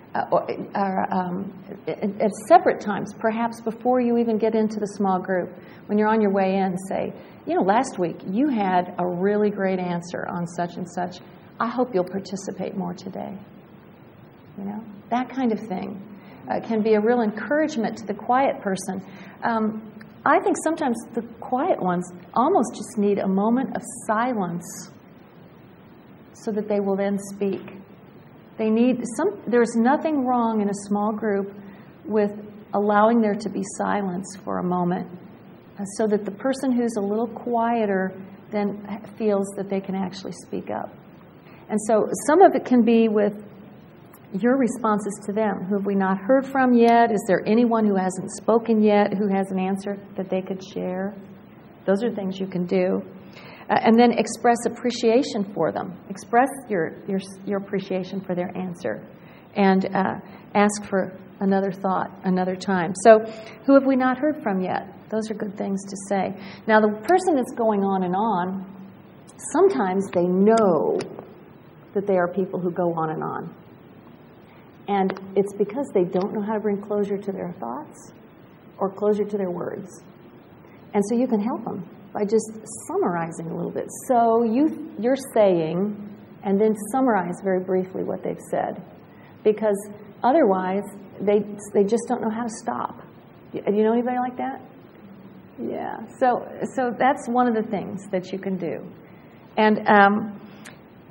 at separate times, perhaps before you even get into the small group. When you're on your way in, say, last week you had a really great answer on such and such. I hope you'll participate more today. That kind of thing can be a real encouragement to the quiet person. I think sometimes the quiet ones almost just need a moment of silence so that they will then speak. There's nothing wrong in a small group with allowing there to be silence for a moment so that the person who's a little quieter then feels that they can actually speak up. And so some of it can be with your responses to them. Who have we not heard from yet? Is there anyone who hasn't spoken yet who has an answer that they could share? Those are things you can do. And then express appreciation for them. Express your appreciation for their answer. And ask for another thought, another time. So, who have we not heard from yet? Those are good things to say. Now, the person that's going on, sometimes they know that they are people who go on and on. And it's because they don't know how to bring closure to their thoughts or closure to their words. And so you can help them by just summarizing a little bit. So you're saying, and then summarize very briefly what they've said. Because otherwise, they just don't know how to stop. Do you know anybody like that? Yeah. So that's one of the things that you can do. And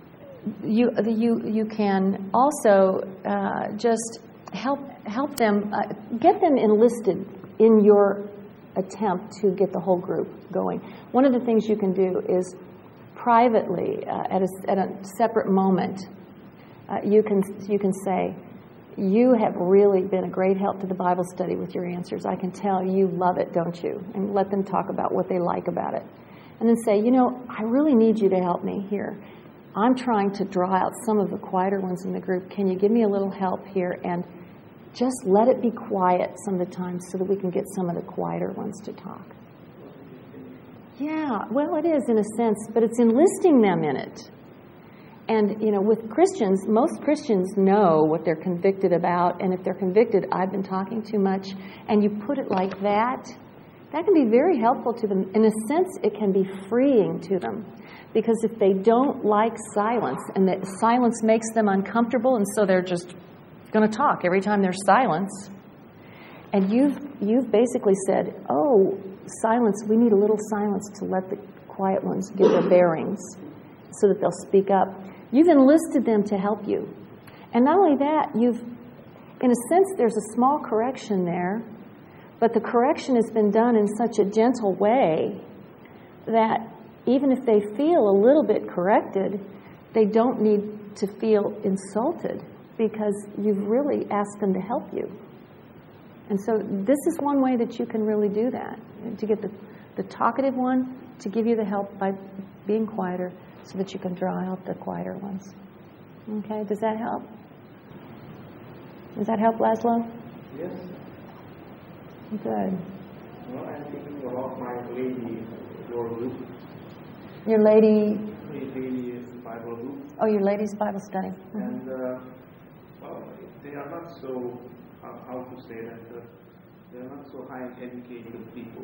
you can also just help them, get them enlisted in your attempt to get the whole group going. One of the things you can do is privately, at a separate moment, you can say, you have really been a great help to the Bible study with your answers. I can tell you love it, don't you? And let them talk about what they like about it. And then say, I really need you to help me here. I'm trying to draw out some of the quieter ones in the group. Can you give me a little help here? And just let it be quiet some of the time so that we can get some of the quieter ones to talk. Yeah, well, it is in a sense, but it's enlisting them in it. And, with Christians, most Christians know what they're convicted about, and if they're convicted, I've been talking too much, and you put it like that can be very helpful to them. In a sense, it can be freeing to them, because if they don't like silence, and that silence makes them uncomfortable, and so they're just going to talk every time there's silence, and you've basically said, oh, silence, we need a little silence to let the quiet ones get their bearings so that they'll speak up. You've enlisted them to help you. And not only that, in a sense, there's a small correction there, but the correction has been done in such a gentle way that even if they feel a little bit corrected, they don't need to feel insulted because you've really asked them to help you. And so this is one way that you can really do that, to get the talkative one to give you the help by being quieter so that you can draw out the quieter ones. Okay, does that help? Does that help, Laszlo? Yes. Good. Well, I'm thinking about my lady group. Your lady Bible group. Oh, your ladies' Bible study. Mm-hmm. And, they are not so, how to say that, they are not so high educated people.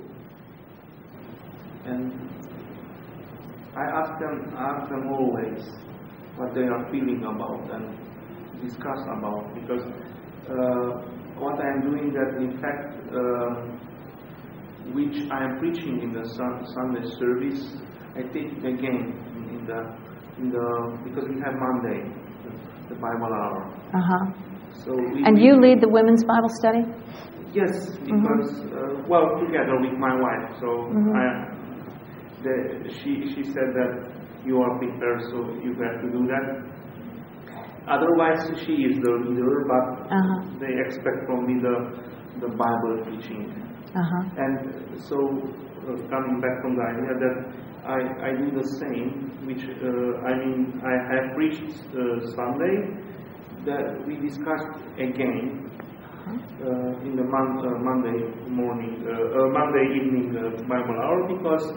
And I ask them always what they are feeling about and discuss about, because what I am doing that, in fact, which I am preaching in the Sunday service, I take it again because we have Monday, the Bible hour. So you lead the women's Bible study? Yes, because together with my wife. So she said that you are prepared, so you have to do that. Otherwise, she is the leader, but they expect from me the Bible teaching. And so, coming back from the idea that I do the same, which I have preached Sunday, that we discussed again in the Monday evening Bible hour, because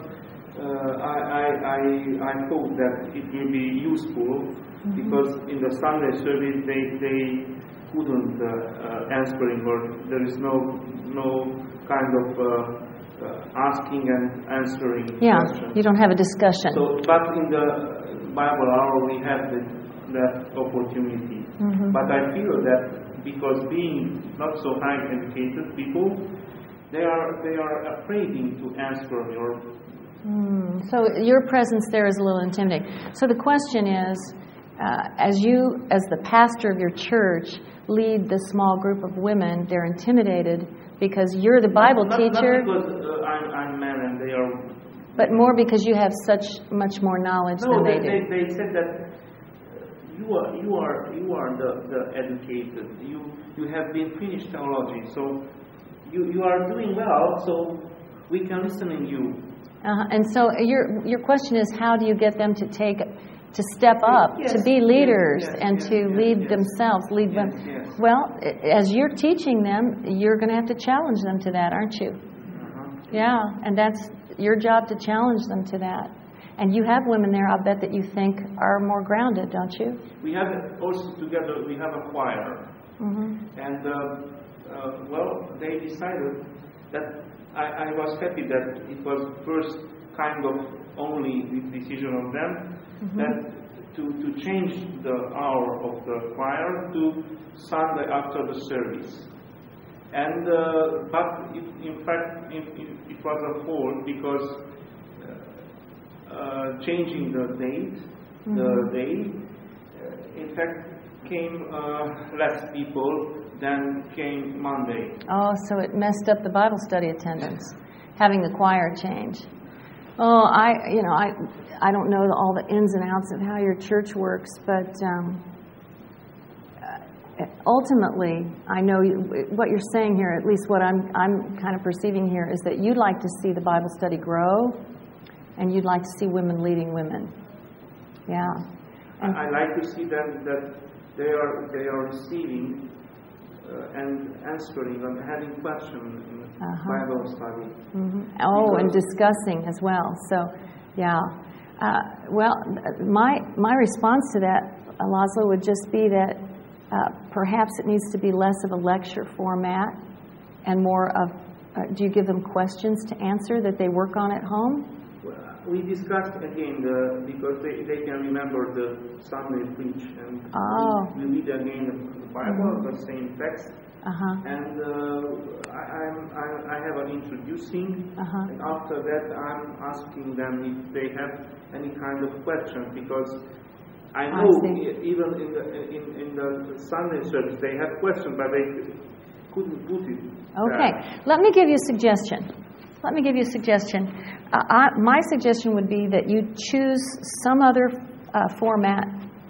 I thought that it will be useful, because in the Sunday service they couldn't answering, or there is no kind of asking and answering questions. You don't have a discussion. So, but in the Bible hour we have that opportunity. But I feel that because being not so high educated people, they are afraid to answer your. So your presence there is a little intimidating. So the question is, as you, as the pastor of your church, lead the small group of women, they're intimidated because you're the Bible teacher. Not because I'm man and they are. But more because you have much more knowledge than they do. They said that you are the educated. You have been finished theology, so you are doing well. So we can listen to you. And so your question is, how do you get them to step up, to be leaders, and to lead themselves, lead them? Yes. Well, as you're teaching them, you're going to have to challenge them to that, aren't you? Yeah, and that's your job, to challenge them to that. And you have women there, I'll bet, that you think are more grounded, don't you? We have also together, we have a choir. And, they decided that I was happy that it was first kind of only the decision of them, that to change the hour of the choir to Sunday after the service. And but in fact it was a fault, because changing the date, the day, in fact, came less people than came Monday. Oh, so it messed up the Bible study attendance, having the choir change. Oh, I don't know all the ins and outs of how your church works, but ultimately, I know what you're saying here. At least what I'm kind of perceiving here is that you'd like to see the Bible study grow, and you'd like to see women leading women. Yeah. I like to see them that they are receiving and answering and having questions in Bible study. Mm-hmm. Oh, and discussing as well. So, yeah. Well, my response to that, Laszlo, would just be that perhaps it needs to be less of a lecture format and more of, do you give them questions to answer that they work on at home? We discussed again because they can remember the Sunday preach, and we read again the Bible, the same text, and I have an introducing, and after that I'm asking them if they have any kind of question, because I know even in the Sunday service they have questions, but they couldn't put it. Okay, let me give you a suggestion. My suggestion would be that you choose some other format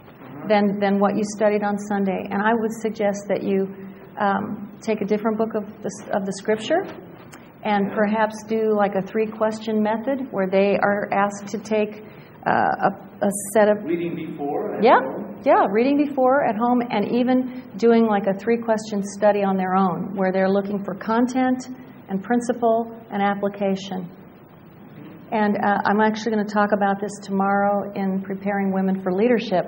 than what you studied on Sunday. And I would suggest that you take a different book of the Scripture and perhaps do like a 3-question method where they are asked to take a set of... Reading before? Reading before at home, and even doing like a 3-question study on their own where they're looking for content and principle and application. And I'm actually going to talk about this tomorrow in Preparing Women for Leadership.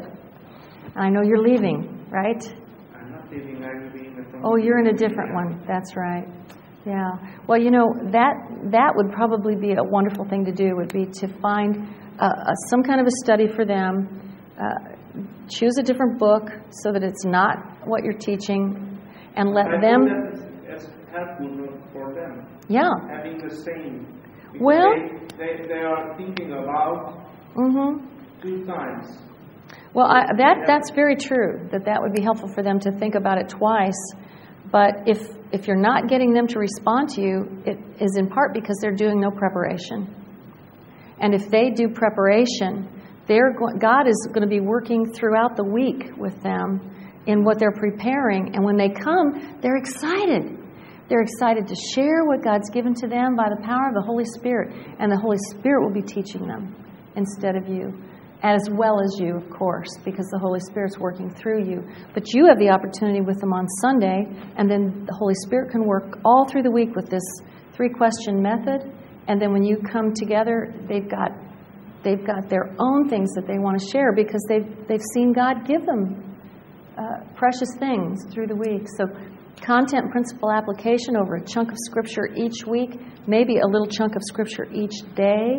I know you're leaving, right? I'm not leaving. I'm leaving. Oh, you're in a different one. That's right. Yeah. Well, that would probably be a wonderful thing to do, would be to find some kind of a study for them, choose a different book so that it's not what you're teaching, and let them... That's helpful for them. Yeah. Having the same. Well... They are thinking about 2 times. Well, that's very true, that would be helpful for them to think about it twice. But if you're not getting them to respond to you, it is in part because they're doing no preparation. And if they do preparation, God is going to be working throughout the week with them in what they're preparing. And when they come, they're excited. They're excited to share what God's given to them by the power of the Holy Spirit. And the Holy Spirit will be teaching them instead of you. As well as you, of course, because the Holy Spirit's working through you. But you have the opportunity with them on Sunday, and then the Holy Spirit can work all through the week with this 3-question method. And then when you come together, they've got their own things that they want to share because they've seen God give them precious things through the week. So content, principle, application over a chunk of Scripture each week, maybe a little chunk of Scripture each day.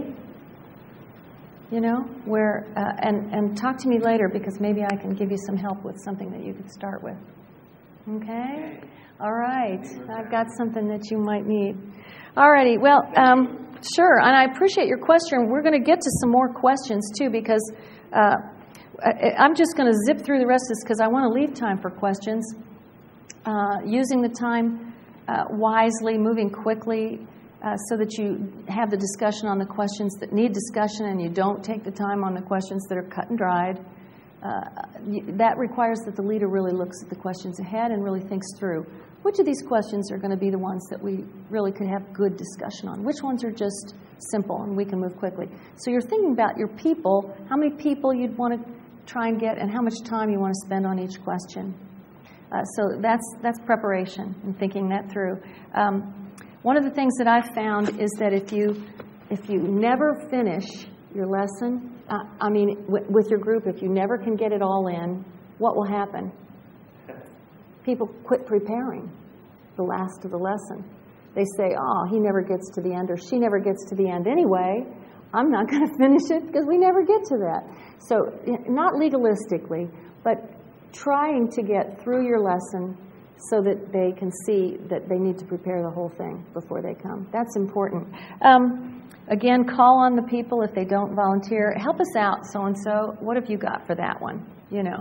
Where and talk to me later, because maybe I can give you some help with something that you could start with. Okay? All right. I've got something that you might need. All righty. Well, sure. And I appreciate your question. We're going to get to some more questions, too, because I'm just going to zip through the rest of this because I want to leave time for questions. Using the time wisely, moving quickly, so that you have the discussion on the questions that need discussion and you don't take the time on the questions that are cut and dried. That requires that the leader really looks at the questions ahead and really thinks through which of these questions are going to be the ones that we really could have good discussion on. Which ones are just simple and we can move quickly. So you're thinking about your people, how many people you'd want to try and get, and how much time you want to spend on each question. So that's preparation and thinking that through. One of the things that I've found is that if you never finish your lesson, with your group, if you never can get it all in, what will happen? People quit preparing the last of the lesson. They say, oh, he never gets to the end, or she never gets to the end anyway. I'm not going to finish it because we never get to that. So not legalistically, but trying to get through your lesson so that they can see that they need to prepare the whole thing before they come. That's important. Again, call on the people if they don't volunteer. Help us out, so-and-so. What have you got for that one?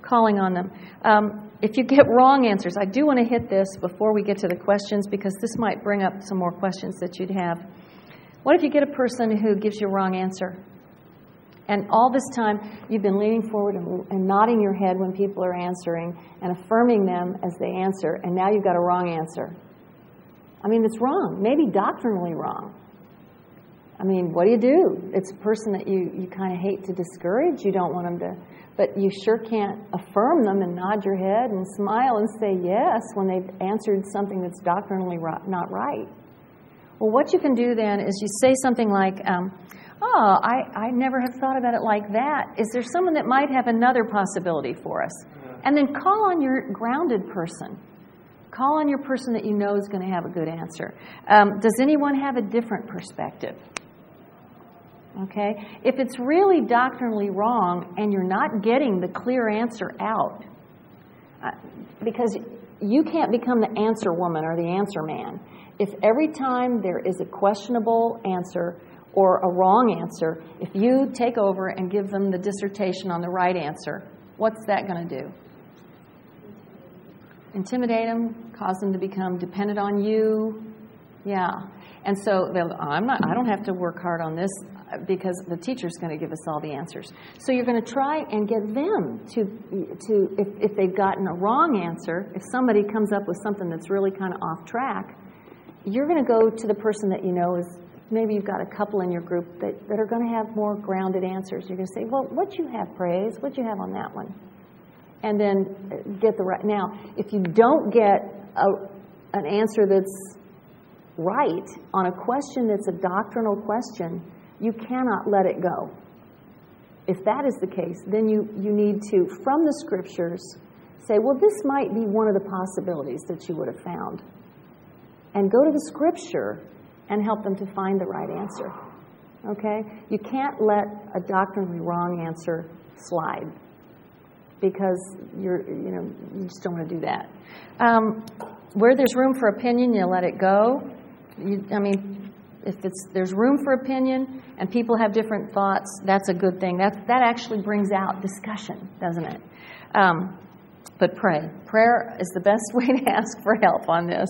calling on them. If you get wrong answers, I do want to hit this before we get to the questions because this might bring up some more questions that you'd have. What if you get a person who gives you a wrong answer? And all this time, you've been leaning forward and nodding your head when people are answering and affirming them as they answer, and now you've got a wrong answer. I mean, it's wrong, maybe doctrinally wrong. I mean, what do? It's a person that you kind of hate to discourage. You don't want them to, but you sure can't affirm them and nod your head and smile and say yes when they've answered something that's doctrinally not right. Well, what you can do then is you say something like, I never have thought about it like that. Is there someone that might have another possibility for us? And then call on your grounded person. Call on your person that you know is going to have a good answer. Does anyone have a different perspective? Okay? If it's really doctrinally wrong and you're not getting the clear answer out, because you can't become the answer woman or the answer man. If every time there is a questionable answer or a wrong answer, if you take over and give them the dissertation on the right answer, what's that going to do? Intimidate them, cause them to become dependent on you. Yeah. And so I don't have to work hard on this because the teacher's going to give us all the answers. So you're going to try and get them to if they've gotten a wrong answer, if somebody comes up with something that's really kind of off track, you're going to go to the person that you know is, maybe you've got a couple in your group that are going to have more grounded answers. You're going to say, well, what you have, praise? What you have on that one? And then get the right. Now, if you don't get an answer that's right on a question that's a doctrinal question, you cannot let it go. If that is the case, then you need to, from the scriptures, say, well, this might be one of the possibilities that you would have found. And go to the scripture and help them to find the right answer. Okay? You can't let a doctrinally wrong answer slide because you just don't want to do that. Where there's room for opinion, you let it go. If there's room for opinion and people have different thoughts, that's a good thing. That actually brings out discussion, doesn't it? But pray. Prayer is the best way to ask for help on this.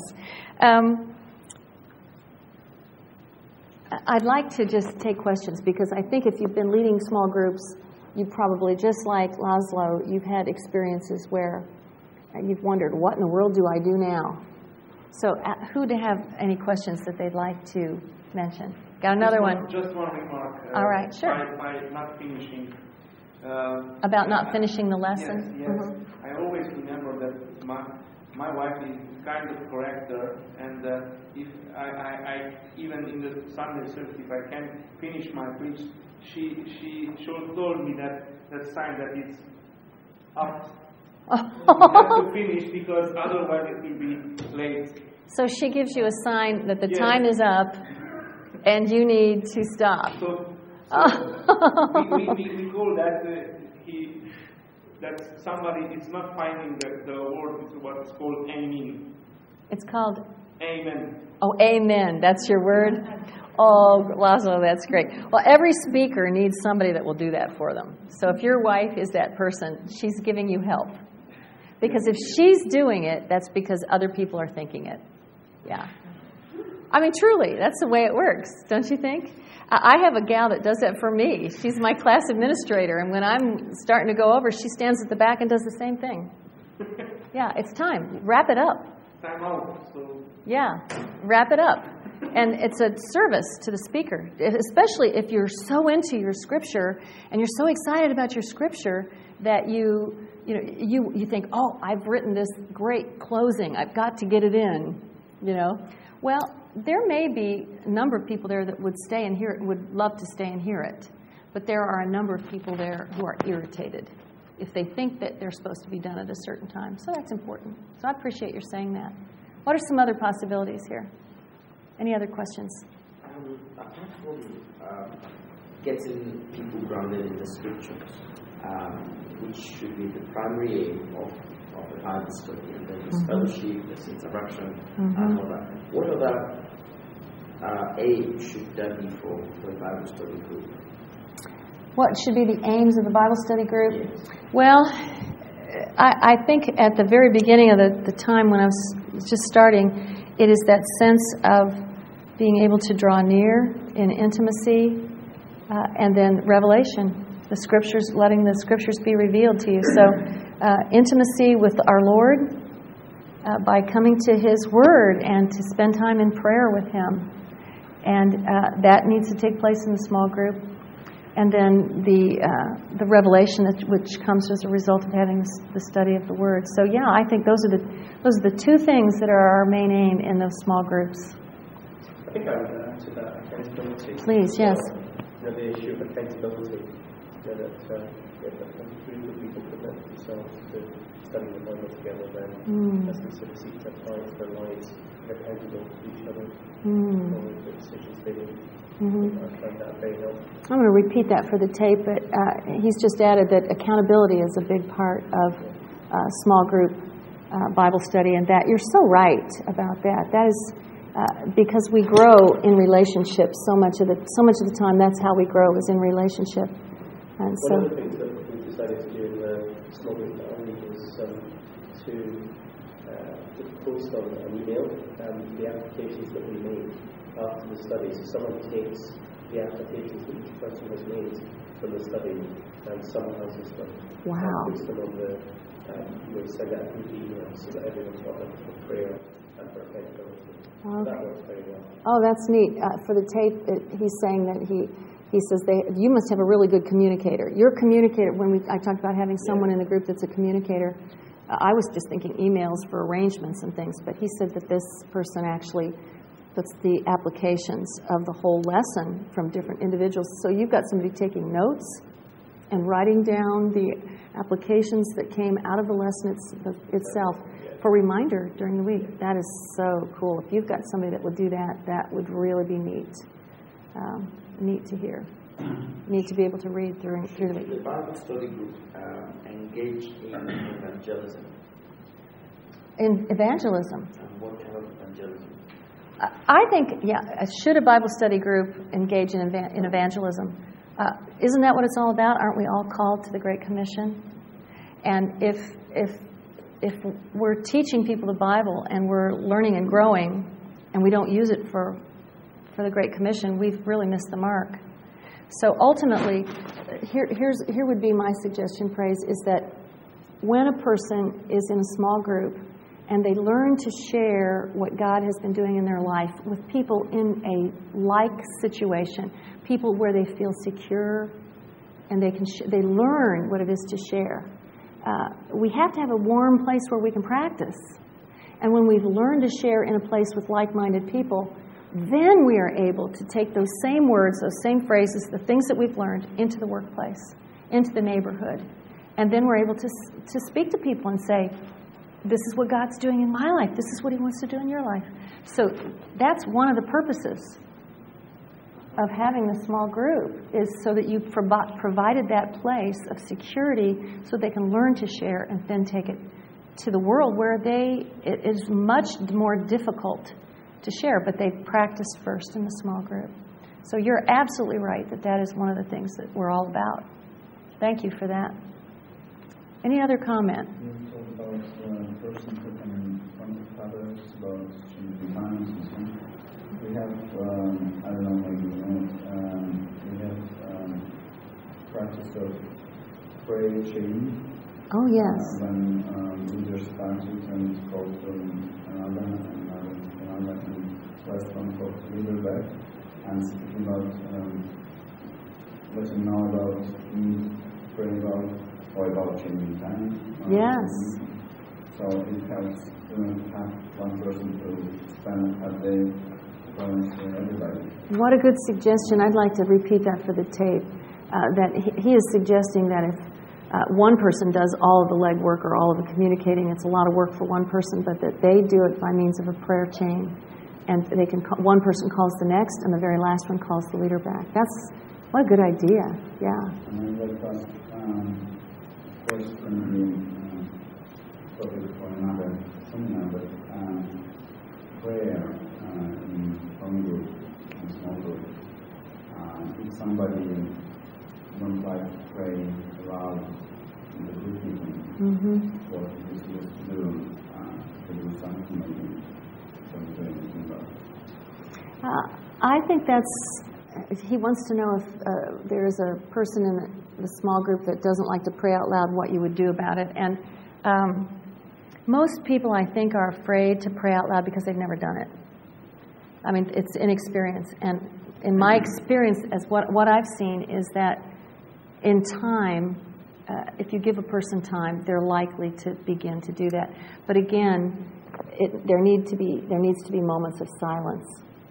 I'd like to just take questions because I think if you've been leading small groups, you probably, just like Laszlo, you've had experiences where you've wondered, what in the world do I do now? So who to have any questions that they'd like to mention? Got another one? Just one remark. All right, sure. By not finishing. About not finishing the lesson? Yes. Mm-hmm. I always remember that my wife is kind of corrector, and if I even in the Sunday service, if I can finish my preach, she told me that sign that it's up. You have to finish because otherwise it will be late. So she gives you a sign that the time is up and you need to stop. So we call that somebody is not finding the word, it's what is called amen. It's called? Amen. Oh, amen. That's your word? Oh, Laszlo, that's great. Well, every speaker needs somebody that will do that for them. So if your wife is that person, she's giving you help. Because if she's doing it, that's because other people are thinking it. Yeah. I mean, truly, that's the way it works, don't you think? I have a gal that does that for me. She's my class administrator, and when I'm starting to go over, she stands at the back and does the same thing. Yeah, it's time. Wrap it up. Time out. So. Yeah, wrap it up. And it's a service to the speaker, especially if you're so into your scripture and you're so excited about your scripture that you think, oh, I've written this great closing. I've got to get it in, Well, there may be a number of people there that would stay and hear it, would love to stay and hear it. But there are a number of people there who are irritated if they think that they're supposed to be done at a certain time. So that's important. So I appreciate your saying that. What are some other possibilities here? Any other questions? Apart from getting people grounded in the scriptures, which should be the primary aim of the Bible study, and then this fellowship, this interaction, and all that. What other aim should there be for the Bible study group? What should be the aims of the Bible study group? Yes. Well, I think at the very beginning of the time when I was just starting, it is that sense of being able to draw near in intimacy, and then revelation, the Scriptures, letting the Scriptures be revealed to you. So intimacy with our Lord by coming to His Word and to spend time in prayer with Him. And that needs to take place in the small group. And then the revelation which comes as a result of having the study of the Word. So yeah, I think those are the two things that are our main aim in those small groups. I think I would add to that accountability. Please, yes. The issue of accountability. That if a group of people commit themselves to studying the Bible together, then as they sort of seek to apply it to their lives, they're accountable to each other for the decisions they make. I find that very helpful. I'm going to repeat that for the tape, but he's just added that accountability is a big part of small group Bible study, and that you're so right about that. That is because we grow in relationships so much of the time. That's how we grow, is in relationship. And one of the things that we decided to do in the small group that I read was to post on an email the applications that we made after the study. So someone takes the applications that each person has made from the study and summarizes them. Wow. And puts them on the, send out an email so that everyone's got them for prayer and for accountability. Okay. That works very well. Oh, that's neat. For the tape, he's saying that he says you must have a really good communicator. Your communicator, I talked about having someone in the group that's a communicator, I was just thinking emails for arrangements and things, but he said that this person actually puts the applications of the whole lesson from different individuals. So you've got somebody taking notes and writing down the applications that came out of the lesson itself for reminder during the week. That is so cool. If you've got somebody that would do that, that would really be neat. Neat to hear. Need to be able to read through the week. The Bible study group engage in evangelism. In evangelism? And what kind of evangelism? I think, should a Bible study group engage in evangelism? Isn't that what it's all about? Aren't we all called to the Great Commission? And if we're teaching people the Bible and we're learning and growing, and we don't use it for the Great Commission, we've really missed the mark. So ultimately, here would be my suggestion, praise, is that when a person is in a small group and they learn to share what God has been doing in their life with people in a like situation, people where they feel secure and they learn what it is to share. We have to have a warm place where we can practice. And when we've learned to share in a place with like-minded people, then we are able to take those same words, those same phrases, the things that we've learned into the workplace, into the neighborhood. And then we're able to speak to people and say, this is what God's doing in my life. This is what He wants to do in your life. So that's one of the purposes of having the small group, is so that you've provided that place of security so they can learn to share and then take it to the world where it is much more difficult to share, but they've practiced first in the small group. So you're absolutely right that is one of the things that we're all about. Thank you for that. Any other comment? You talked about a person who can in front of others, about changing times and so on. We have, I don't know, maybe you know it, we have practice of prayer chain. Oh, yes. When leaders started and called another, and last one called leader back, and speaking about letting know about praying about changing time. Yes. So it helps to have one person to spend a day going to everybody. What a good suggestion. I'd like to repeat that for the tape. That he is suggesting that if one person does all of the legwork or all of the communicating, it's a lot of work for one person, but that they do it by means of a prayer chain. And they can one person calls the next, and the very last one calls the leader back. What a good idea. Yeah. And I like that first when we topic for another seminar, but prayer in home group, in small group. If somebody don't like to pray aloud in the group meeting, Or is it just to do something maybe, something about? I think he wants to know if there's a person in the small group that doesn't like to pray out loud, what you would do about it. And most people, I think, are afraid to pray out loud because they've never done it. I mean, it's inexperience. And in my experience, as what I've seen is that in time, if you give a person time, they're likely to begin to do that. But again, there needs to be moments of silence.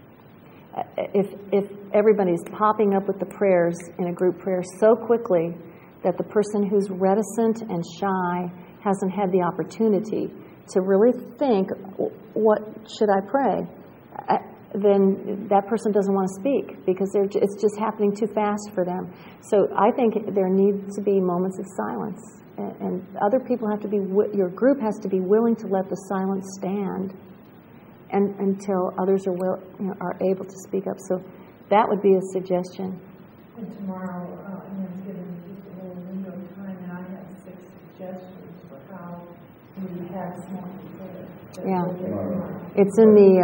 If everybody's popping up with the prayers in a group prayer so quickly that the person who's reticent and shy hasn't had the opportunity to really think, what should I pray? Then that person doesn't want to speak because it's just happening too fast for them. So I think there needs to be moments of silence. And other people have to be, your group has to be willing to let the silence stand and until others are able to speak up. So that would be a suggestion. And tomorrow, Ann's given me just a little window of time, and I have 6 suggestions for how we have small prayer. Yeah. It's in the...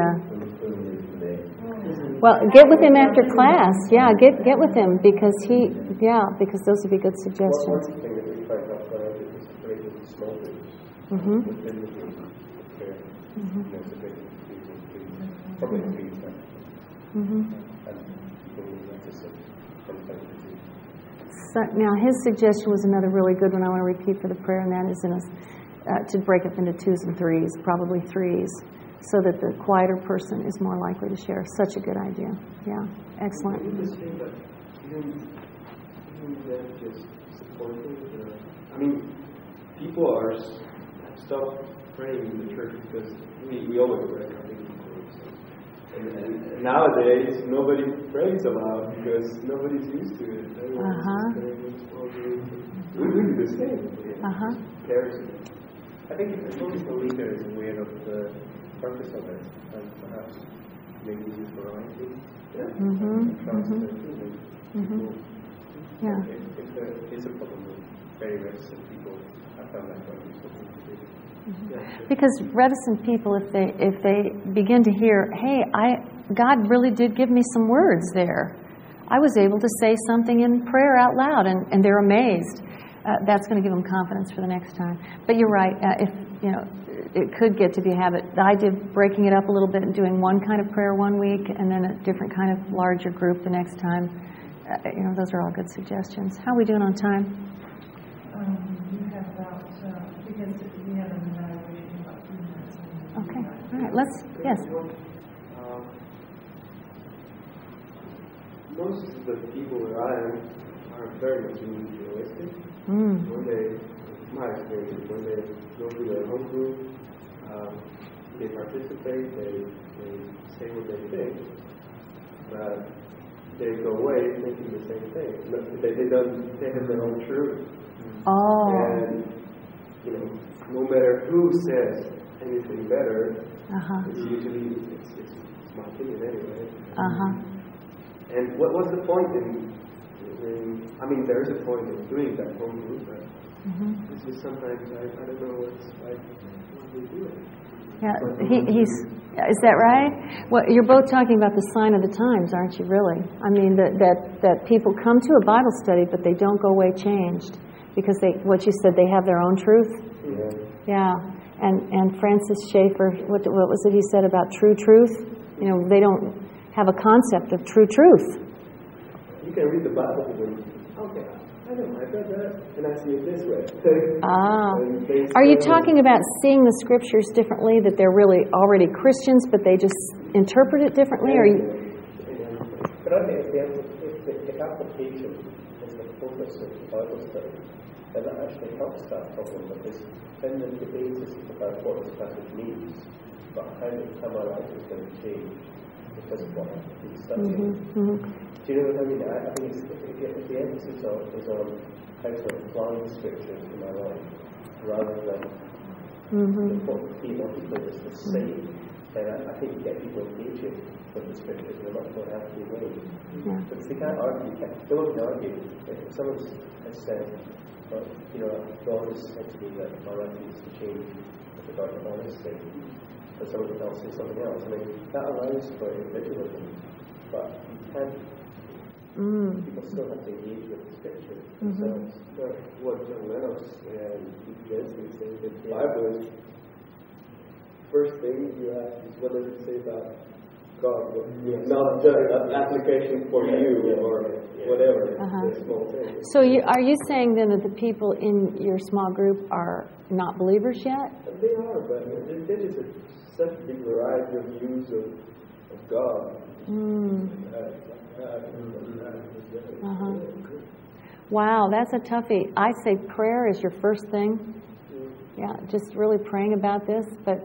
Well, get with him after class. Yeah, get with him because because those would be good suggestions. One thing that we find helpful is to break into small groups Mm-hmm. within the group of prayer. It's a bit confusing, probably three times. And people need to sit from time to time. So, now, his suggestion was another really good one I want to repeat for the prayer, and that is to break up into 2s and 3s, probably 3s, so that the quieter person is more likely to share. Such a good idea. Yeah, excellent. Can you just say that even that just supporting people have stopped praying in the church because we always pray in our big groups. And nowadays, nobody prays aloud because nobody's used to it. Everyone's just praying in small groups. We do the same. I think as long as the leader is aware of the purpose of it, and perhaps maybe use variety, and tries to people. Yeah. If there is a problem with very reticent people, I found that quite useful thing to do. Because reticent people, if they begin to hear, hey, God really did give me some words there. I was able to say something in prayer out loud, and they're amazed. That's going to give them confidence for the next time. But you're right. It could get to be a habit. The idea of breaking it up a little bit and doing one kind of prayer one week and then a different kind of larger group the next time. Those are all good suggestions. How are we doing on time? You have about, because we have an evaluation about 2 minutes. Okay. All right. Yes. Most of the people where I am are very much individualistic. When my experience, when they go to their home group, they participate, they say what they think, but they go away thinking the same thing. They have their own truth. And no matter who says anything better, it's usually it's my opinion anyway. And what's the point in there is a point in doing that home group, but it's just sometimes I don't know what we do it. Yeah, is that right? Well, you're both talking about the sign of the times, aren't you, really? I mean, that people come to a Bible study, but they don't go away changed because what you said, they have their own truth. Yeah. And Francis Schaeffer, what was it he said about true truth? They don't have a concept of true truth. You can read the Bible and go, okay, I know, I read that, and I see it this way. Are you talking about seeing the scriptures differently, that they're really already Christians, but they just interpret it differently? But I think if application is the focus of the Bible study, then that actually helps that problem, because then the debate isn't about what this passage means, but how my life is going to change because of what I've been studying. Do you know what I mean? I think if the emphasis is on how to apply the scripture to my life, rather than what theologically is the same, then I think you get people engaging with the scriptures in a much more healthy way. Yeah. Because they can't argue, no one can argue. If someone has said, well, God has said to me that my life needs to change with regard to honesty, but someone else says something else. I mean, that allows for individualism, but you can't. People still have to engage with the scripture themselves. But what John Lennox and Jensen say, that the Bible is, first thing you ask is what does it say about God? Not just an application for you or whatever, a small thing. So are you saying then that the people in your small group are not believers yet? They are, but there is such a big variety of views of God. Wow, that's a toughie. I say prayer is your first thing. Yeah, just really praying about this. But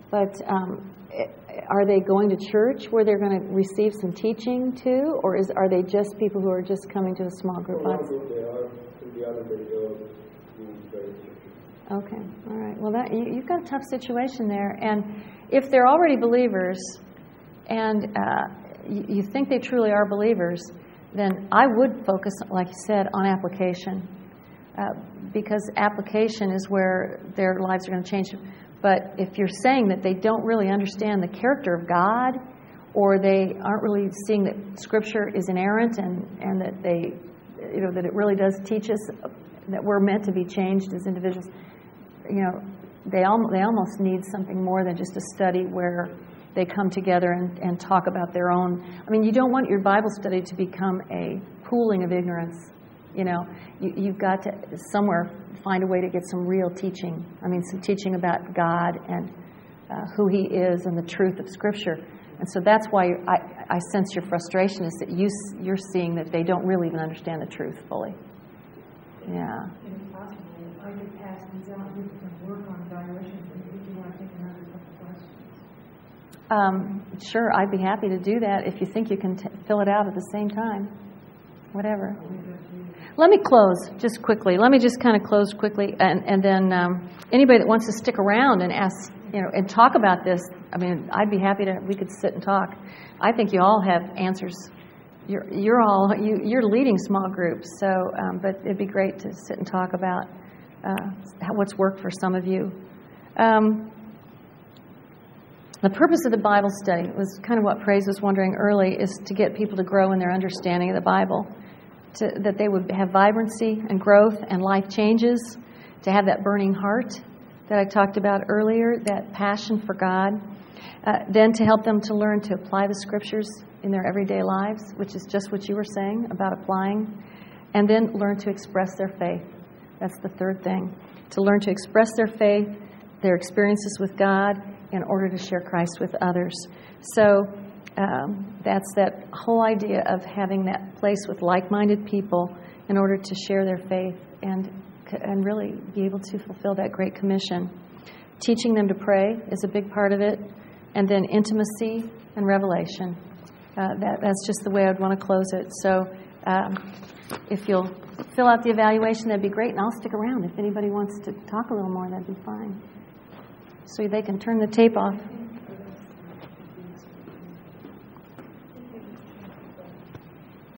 are they going to church where they're going to receive some teaching too, or are they just people who are just coming to a small group? One group they are, and the other they go to various churches. Okay, all right. Well, you've got a tough situation there, and if they're already believers, and you think they truly are believers, then I would focus, like you said, on application, because application is where their lives are going to change. But if you're saying that they don't really understand the character of God, or they aren't really seeing that Scripture is inerrant and that they, that it really does teach us that we're meant to be changed as individuals, they almost need something more than just a study where they come together and talk about their own. I mean, you don't want your Bible study to become a pooling of ignorance. You've got to somewhere find a way to get some real teaching. I mean, some teaching about God and who He is and the truth of Scripture. And so that's why I sense your frustration is that you're seeing that they don't really even understand the truth fully. Yeah. If possible, I could pass these out. You can work on evaluations, and if you want to take another couple questions. Sure, I'd be happy to do that if you think you can fill it out at the same time. Whatever. Let me close just quickly. Let me just kind of close quickly, and then anybody that wants to stick around and ask, and talk about this. I mean, I'd be happy to. We could sit and talk. I think you all have answers. You're leading small groups, so but it'd be great to sit and talk about what's worked for some of you. The purpose of the Bible study was kind of what Praise was wondering early, is to get people to grow in their understanding of the Bible, that they would have vibrancy and growth and life changes, to have that burning heart that I talked about earlier, that passion for God, then to help them to learn to apply the Scriptures in their everyday lives, which is just what you were saying about applying, and then learn to express their faith. That's the third thing, to learn to express their faith, their experiences with God, in order to share Christ with others. So that's that whole idea of having that place with like-minded people in order to share their faith and really be able to fulfill that Great Commission. Teaching them to pray is a big part of it, and then intimacy and revelation. That's just the way I'd want to close it. So if you'll fill out the evaluation, that'd be great, and I'll stick around. If anybody wants to talk a little more, that'd be fine. So they can turn the tape off.